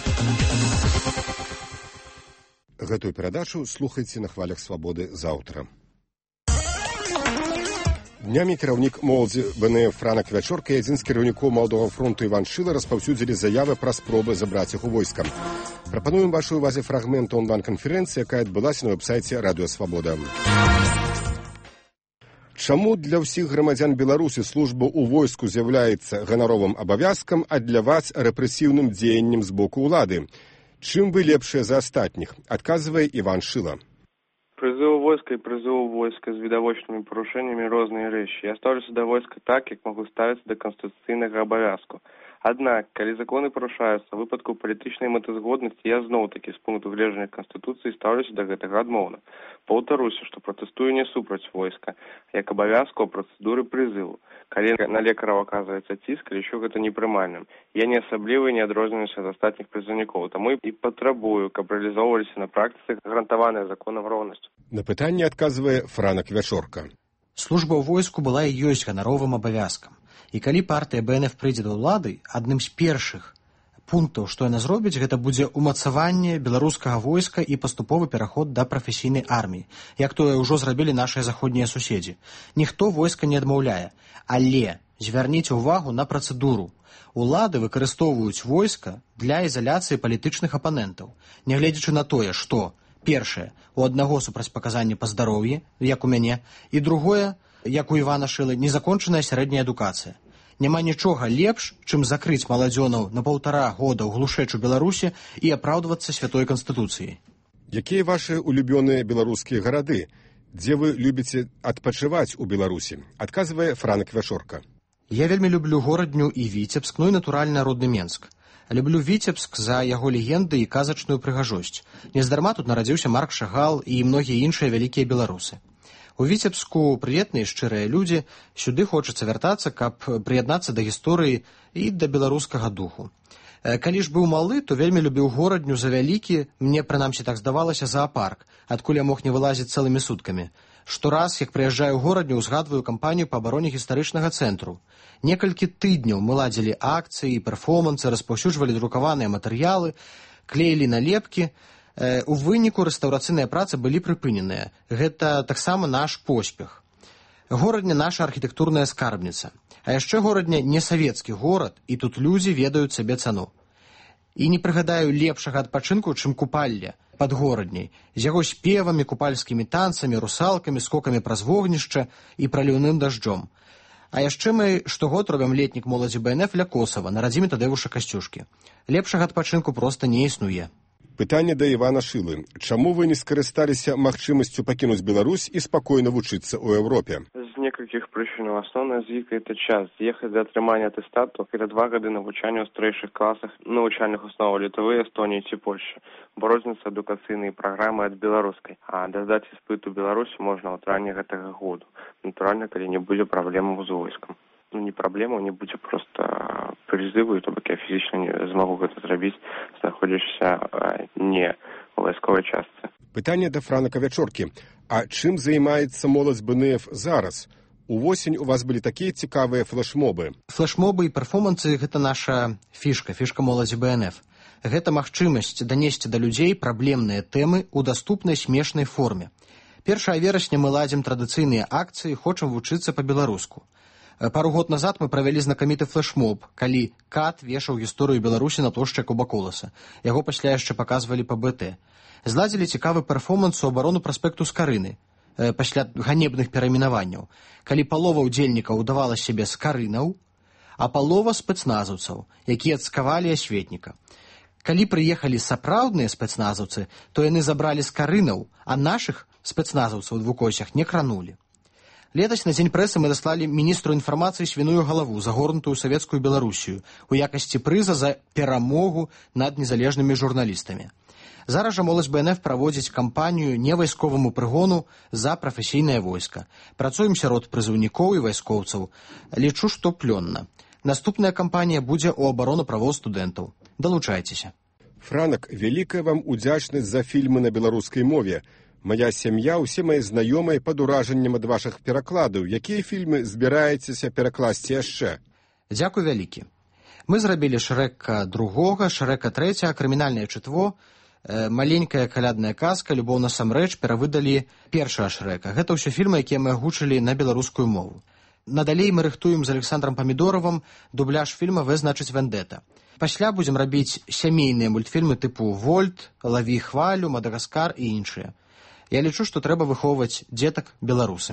Гэтую перадачу слухайце на хвалях свабоды заўтра. Днямі кіраўнік моладзі ВНФ Франак Вячорка і адзін з кіраўнікоў Маладога фронту Іван Шыла распаўсюдзілі заявы пра спробы забраць іх у войска. Прапануем вашай увазе фрагмент онлайн-канферэнцыі, якая адбылася на вэб-сайце Радио Свобода. Чаму для ўсіх грамадзян Беларусі служба ў войску з'яўляецца ганаровым абавязкам, а для вас рэпрэсіўным дзеяннем з боку ўлады? Чым вы лепшыя за астатніх? Адказвае Іван Шыла. Призыв войска и призыв войска с видовочными порушениями разные вещи. Я ставлюся до войска так, как могу ставиться до конституційного обов'язку. Однак, коли закони порушаються в випадку політичної метазгодності, я знову-таки з пункту гледжання Конституції ставлюся до гэтага адмоўна. Паўтаруся, што протестую не супраць войска, як абавязку процедуры призыву. Калі на лекараў оказывается ціск, лічу гэта непрымальным. Я не асабліва не адрозніваюся ад астатніх прызыўнікоў, таму і патрабую, каб рэалізоўваліся на практыцы гарантаваная законам роўнасць. На пытанне адказвае Франак Вячорка. Служба ў войску была і ёсць ганаровым абавязкам. І калі партыя бэ эн эф прыйдзе да ўлады, адным з першых пунктаў, што яна зробіць, гэта будзе ўмацаванне беларускага войска і паступовы пераход да прафесійнай арміі, як тое ўжо зрабілі нашыя заходнія суседзі. Ніхто войска не адмаўляе, але звярніце ўвагу на працэдуру. Улады выкарыстоўваюць войска для ізаляцыі палітычных апанентаў, нягледзячы на тое, што, першае, у аднаго супрацьпаказанне па здароўі, як у мяне, і другое, як у Івана Шылы, незакончаная сярэдняя адукацыя. Няма нічога лепш, чым закрыць маладзёнаў на паўтара года ў глушэчу Беларусі і апраўдвацца святой канстытуцыяй. Якія вашы улюбёныя беларускія гарады? Дзе вы любіце адпачываць у Беларусі? Адказвае Франак Вячорка. Я вельмі люблю горадню і Віцебск, ну і натуральна родны Менск. Люблю Віцебск за яго легенды і казачную прыгажосць. Нездарма тут нарадзіўся Марк Шагал і многія іншыя вялікія беларусы. У Віцебску прыветныя шчырыя людзі, сюды хочацца вяртацца, каб прыяднацца да гісторыі і да беларускага духу. Калі ж быў малы, то вельмі любіў горадню за вялікі, мне прынамсі так здавалася, зоапарк, адкуль я мог не вылазіць цэлымі суткамі. Штораз, як прыязджаю ў горадню, узгадваю кампанію па абароне гістарычнага цэнтру. Некалькі тыдняў мы ладзілі акцыі, перформансы, распаўсюджвалі друкаваныя матэрыялы, клеілі налепкі. У выніку рэстаўрацыйныя працы былі прыпыненыя. Гэта таксама наш поспех. Горадня наша архітэктурная скарбніца. А яшчэ горадня не савецкі горад, і тут людзі ведаюць сабе цану. І не прыгадаю лепшага адпачынку, чым купалле пад горадняй, з яго спевамі, купальскімі танцамі, русалкамі, скокамі праз вогнішча і праліўным дажджом. А яшчэ мы штогод робім летнік моладзі бэ эн эф ля Косава на радзіме Тадзеуша Касцюшкі. Лепшага адпачынку проста не існуе. Пытанне да Івана Шылы. Чаму вы не скарысталіся магчымасцю пакінуць Беларусь і спакойна вучыцца ў Еўропе? З некалькіх прычынаў. Асноўная з іх – это час. З'ехаць да атрымання атэстату – это два гады навучання ў старэйшых класах навучальных основаў Літвы, Эстонії ці Польшчы. Бо розніца адукацыйнай праграмы ад беларускай. А дадаць іспыт у Беларусі можна ў траўні гэтага году. Натуральна, калі не будзе праблемаў з войскам. Ну, не праблема, не будзе проста прызыву, то бок я фізічна не змагу гэта зрабіць, знаходзішся не ў вайсковай частцы. Пытанне да Франака Вячоркі. А чым займаецца моладзь бэ эн эф зараз? Увосень у вас былі такія цікавыя флешмобы. Флешмобы і перформансы – гэта наша фішка, фішка моладзі бэ эн эф. Гэта магчымасць данесці да людзей праблемныя тэмы ў даступнай смешнай форме. першага верасня мы ладзім традыцыйныя акцыі, хочам вучыцца па-беларуску. Пару год назад мы правялі знакаміты флешмоб, калі Кат вешаў гісторыю Беларусі на плошчы Куба-Коласа. Яго пасля яшчэ паказвалі па бэ тэ. Зладзілі цікавы перформанс у абарону праспекту Скарыны, пасля ганебных перайменаванняў, калі палова ўдзельнікаў удавала сябе скарынаў, а палова спецназаўцаў, якія адскавалі асветніка. Калі прыехалі сапраўдныя спецназаўцы, то яны забралі скарынаў, а нашых спецназаўцаў у двукосях не кранулі. Летась на дзень прэсы мы даслалі міністру інфармацыі свіную галаву, загорнутую савецкую Беларусію, у якасці прыза за перамогу над незалежнымі журналістамі. Зараз жа моладзь бэ эн эф праводзіць кампанію невайсковаму прыгону за прафесійнае войска. Працуем сярод прызыўнікоў і вайскоўцаў. Лічу, што плённа. Наступная кампанія будзе ў абарону правоў студэнтаў. Далучайцеся. Франак, вялікая вам удзячнасць за фільмы на беларускай мове. Мая сям'я, усе мае знаёмыя пад уражаннем ад вашых перакладаў. Якія фільмы збіраецеся перакласці яшчэ? Дзякуй вялікі. Мы зрабілі Шрэка другога, Шрэка трэцяга, крымінальнае чытво, маленькая калядная казка, любоў насамрэч, перавыдалі першага Шрэка. Гэта ўсё фільмы, якія мы агучылі на беларускую мову. Надалей мы рыхтуем з Александром Памідоровым дубляж фільма «Вэ значыць вендэта». Пасля будзем рабіць сямейныя мультфільмы тыпу «Вольт», «Лаві хвалю», «Мадагаскар» і іншыя. Я лічу, што трэба выхоўваць дзетак беларусамі.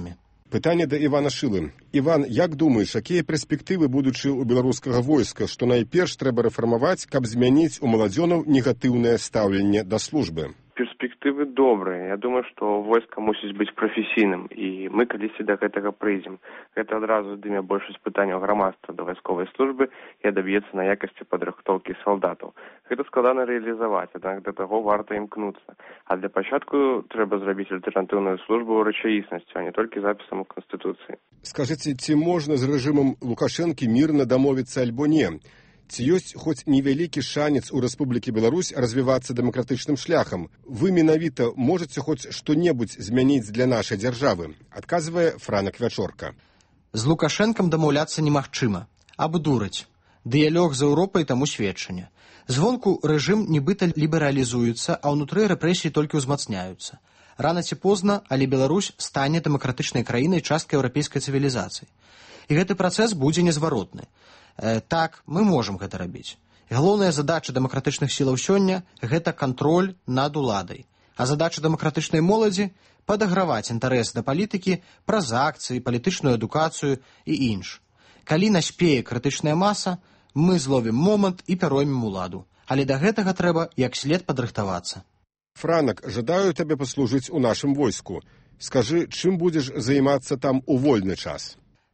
Пытанне да Івана Шылы. Іван, як думаеш, якія перспектывы будучы ў беларускага войска, што найперш трэба рэфармаваць, каб змяніць у маладзёнаў негатыўнае стаўленне да службы? Перспектывы добрыя. Я думаю, што войска мусіць быць прафесійным, і мы калісьці да гэтага прыйдзем. Гэта адразу здыме большасць пытанняў грамадства да вайсковай службы і адаб'ецца на якасці падрыхтоўкі салдатаў. Гэта складана рэалізаваць, аднак да таго варта імкнуцца. А для пачатку трэба зрабіць альтэрнатыўную службу ў рэчаіснасцю, а не толькі запісам у Канстытуцыі. Скажыце, ці можна з рэжымам Лукашэнкі мірна дамовіцца альбо не? Ці ёсць хоць невялікі шанец у Рэспублікі Беларусь развівацца дэмакратычным шляхам? Вы менавіта можаце хоць што-небудзь змяніць для нашай дзяржавы? Адказвае Франак Вячорка. З Лукашэнкам дамаўляцца немагчыма. Абдурыць. Дыялог з Еўропай таму сведчанне. Звонку рэжым нібыта лібералізуецца, а ўнутры рэпрэсіі толькі ўзмацняюцца. Рана ці позна, але Беларусь стане дэмакратычнай краінай часткай еўрапейскай цывілізацыі. І гэты працэс будзе незваротны. Э, так, мы можам гэта рабіць. Галоўная задача дэмакратычных сілаў сёння – гэта кантроль над уладай. А задача дэмакратычнай моладзі – падаграваць інтарэс да палітыкі праз акцыі, палітычную адукацыю і інш. Калі наспее крытычная маса, мы зловім момант і пяроймем уладу. Але да гэтага трэба як след падрыхтавацца. Франак, жадаю табе паслужыць у нашым войску. Скажы, чым будзеш займацца там у вольны час?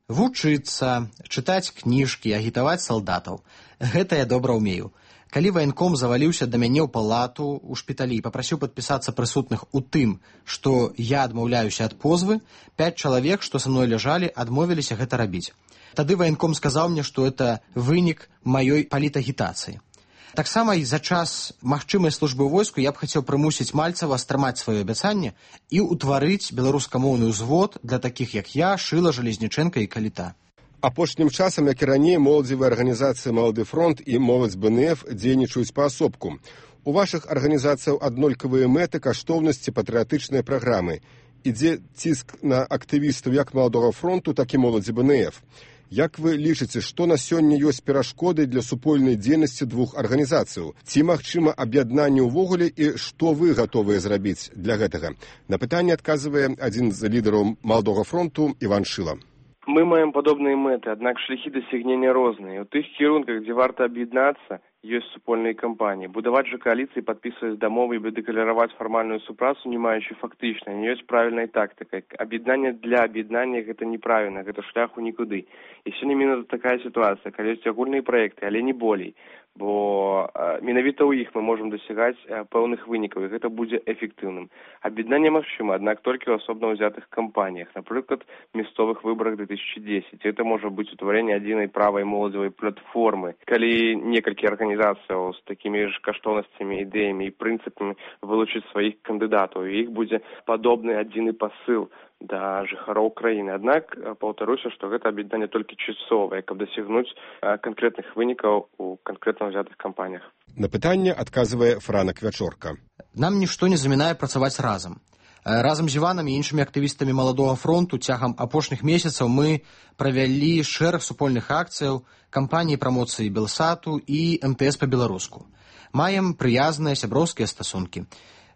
Вучыцца, чытаць кніжкі, агітаваць салдатаў. Гэта я добра ўмею. Калі ваенком заваліўся да мяне ў палату ў шпіталі і папрасіў падпісацца прысутных у тым, што я адмаўляюся ад позвы, пяць чалавек, што са мной ляжалі, адмовіліся гэта рабіць. Тады ваенком сказаў мне, што это вынік маёй палітагітацыі. Таксама і за час магчымай службы ў войску я б хацеў прымусіць Мальцева стрымаць сваё абяцанне і ўтварыць беларускамоўны ўзвод для такіх, як я, Шыла, Жалезнічэнка і Каліта. Апошнім часам, як і раней, моладзевыя арганізацыі «Малады фронт» і «Моладзь БНФ» дзейнічаюць паасобку. У вашых арганізацыяў аднолькавыя мэты, каштоўнасці, патрыятычныя праграмы. Ідзе ціск на актывістаў як «Маладога фронту», так і «Моладзі БНФ». Як вы лічыце, што на сёння ёсць перашкоды для супольнай дзейнасці двух арганізацыяў? Ці магчыма аб'яднанне ўвогуле і што вы гатовыя зрабіць для гэтага? На пытанне адказвае адзін з лідараў «Маладога фронту» Іван Шыла. Мы маем падобныя мэты, аднак шляхі дасягнення розныя. У тых кірунках, дзе варта аб'яднацца, ёсць супольныя кампаніі. Будаваць жа кааліцыі, падпісваць дамовы і дэклараваць фармальную супрацу, не маючы фактычна, не ёсць правільнай тактыкай. Аб'яднанне для аб'яднання гэта неправільна, гэта шлях у нікуды. І сёння менавіта такая сітуацыя, калі ёсць агульныя праекты, але не болей. Бо э, менавіта ў іх мы можам дасягаць э, пэўных вынікаў, і гэта будзе эфектыўным. Аб'яднанне магчыма, аднак толькі ў асобна ўзятых кампаніях, напрыклад, мясцовых выбарах две тысячи десять. Это можа быць утварэнне адзінай правай моладзевай платформы. Калі некалькі арганізацыяў з такімі ж каштоўнасцямі, ідэямі і прынцыпамі вылучыць сваіх кандыдатаў, і іх будзе падобны адзіны пасыл да жыхароў краіны. Аднак, паўтаруся, што гэта аб'яднанне толькі часовае, каб дасягнуць канкрэтных вынікаў у канкрэтна ўзятых кампаніях. На пытанне адказвае Франак Вячорка. Нам нішто не замінае працаваць разам. Разам з Іванам і іншымі актывістамі «Маладога фронту» цягам апошніх месяцаў мы правялі шэраг супольных акцыяў, кампаніі прамоцыі Белсату і эм тэ эс па-беларуску. Маем прыязныя сяброўскія стасункі.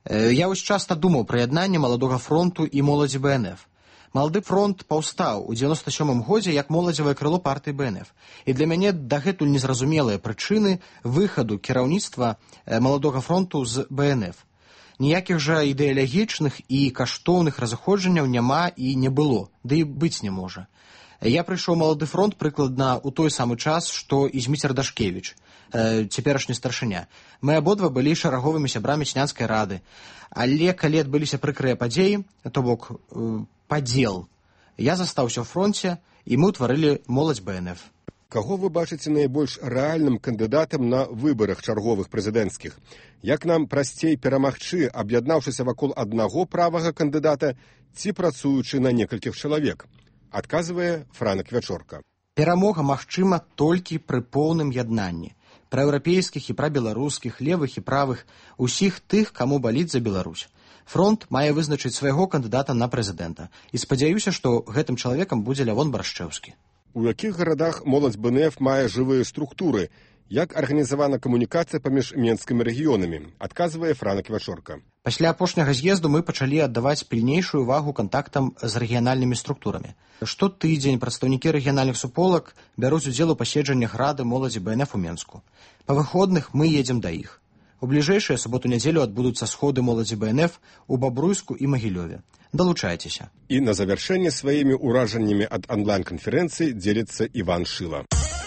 Я ўвесь часта думаў пра яднанне «Маладога фронту» і моладзі БНФ. «Малады фронт» паўстаў у дзевяноста сёмым годзе як моладзевае крыло партыі БНФ. І для мяне дагэтуль незразумелыя прычыны выхаду кіраўніцтва «Маладога фронту» з БНФ. Ніякіх жа ідэалагічных і каштоўных разыходжанняў няма і не было, ды і быць не можа. Я прыйшоў «Малады фронт» прыкладна ў той самы час, што і Зміцер Дашкевіч, цяперашні старшыня. Мы абодва былі шараговымі сябрамі сянскай рады. Але калі адбыліся прыкрыя падзеі, то бок падзел, я застаўся ў фронце, і мы ўтварылі «Моладзь БНФ». Каго вы бачыце найбольш рэальным кандыдатам на выбарах чарговых прэзідэнцкіх? Як нам прасцей перамагчы, аб'яднаўшыся вакол аднаго правага кандыдата ці працуючы на некалькіх чалавек? Адказвае Франак Вячорка. Перамога магчыма толькі пры поўным яднанні. Праеўрапейскіх і прабеларускіх, левых і правых, усіх тых, каму баліць за Беларусь. Фронт мае вызначыць свайго кандыдата на прэзідэнта. І спадзяюся, што гэтым чалавекам будзе Лявон Барашчэўскі. У якіх гарадах моладзь БНФ мае жывыя структуры? Як арганізавана камунікацыя паміж менскімі рэгіёнамі, адказвае Франа Ківашорка. Пасля апошняга з'езду мы пачалі аддаваць пільнейшую увагу кантактам з рэгіянальнымі структурамі. Штотыдзень прадстаўнікі рэгіянальных суполак бяруць удзел у паседжаннях рады моладзі Бэ Эн Эф у Менску. Па выходных мы едзем да іх. У бліжэйшыя суботу-нядзелю адбудуцца сходы моладзі Бэ Эн Эф у Бабруйску і Магілёве. Далучайцеся. І на завяршэнне сваімі ўражаннямі ад онлайн-канферэнцыі дзеліцца Іван Шыла.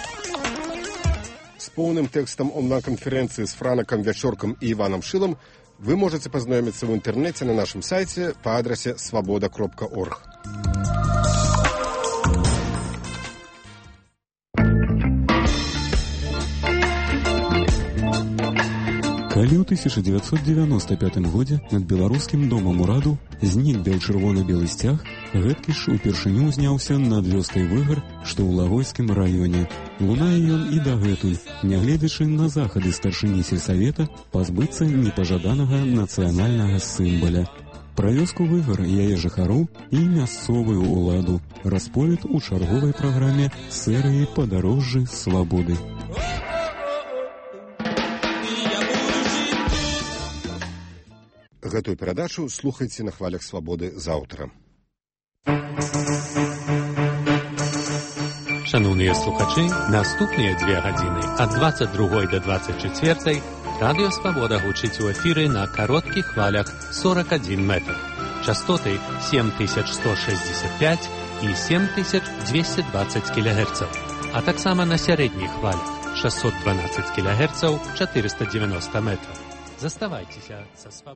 С полным текстом онлайн-конференции с Франаком Вячорком и Иваном Шилом вы можете познакомиться в интернете на нашем сайте по адресе свобода кропка орг. Калі ў тысяча дзевяцьсот девяносто пятым годзе над беларускім домам ураду знік бел-чырвона-белы сцяг, гэткі ж упершыню ўзняўся над вёскай Выгар, што ў Лагойскім раёне. Лунае ён і дагэтуль, нягледзячы на захады старшыні сельсавета пазбыцца непажаданага нацыянальнага сімваля. Пра вёску Выгар, яе жыхароў і мясцовую ўладу расповед у чарговай праграме серыі «Падарожжы свабоды». Гэтую перадачу слухайце на хвалях свабоды заўтра. Шановныя слухачы, наступныя дзве гадзіны ад двадцать другой да двадцать чацвёртай радыё «Свабода» гучыць у эфіры на кароткіх хвалях сорок один метр. Частоты семь тысяч сто шестьдесят пять і семь тысяч двести двадцать кілогерцаў, а таксама на сярэдніх хвалях шестьсот двенадцать кілогерцаў, четыреста девяносто метров. Заставайцеся са свабодой.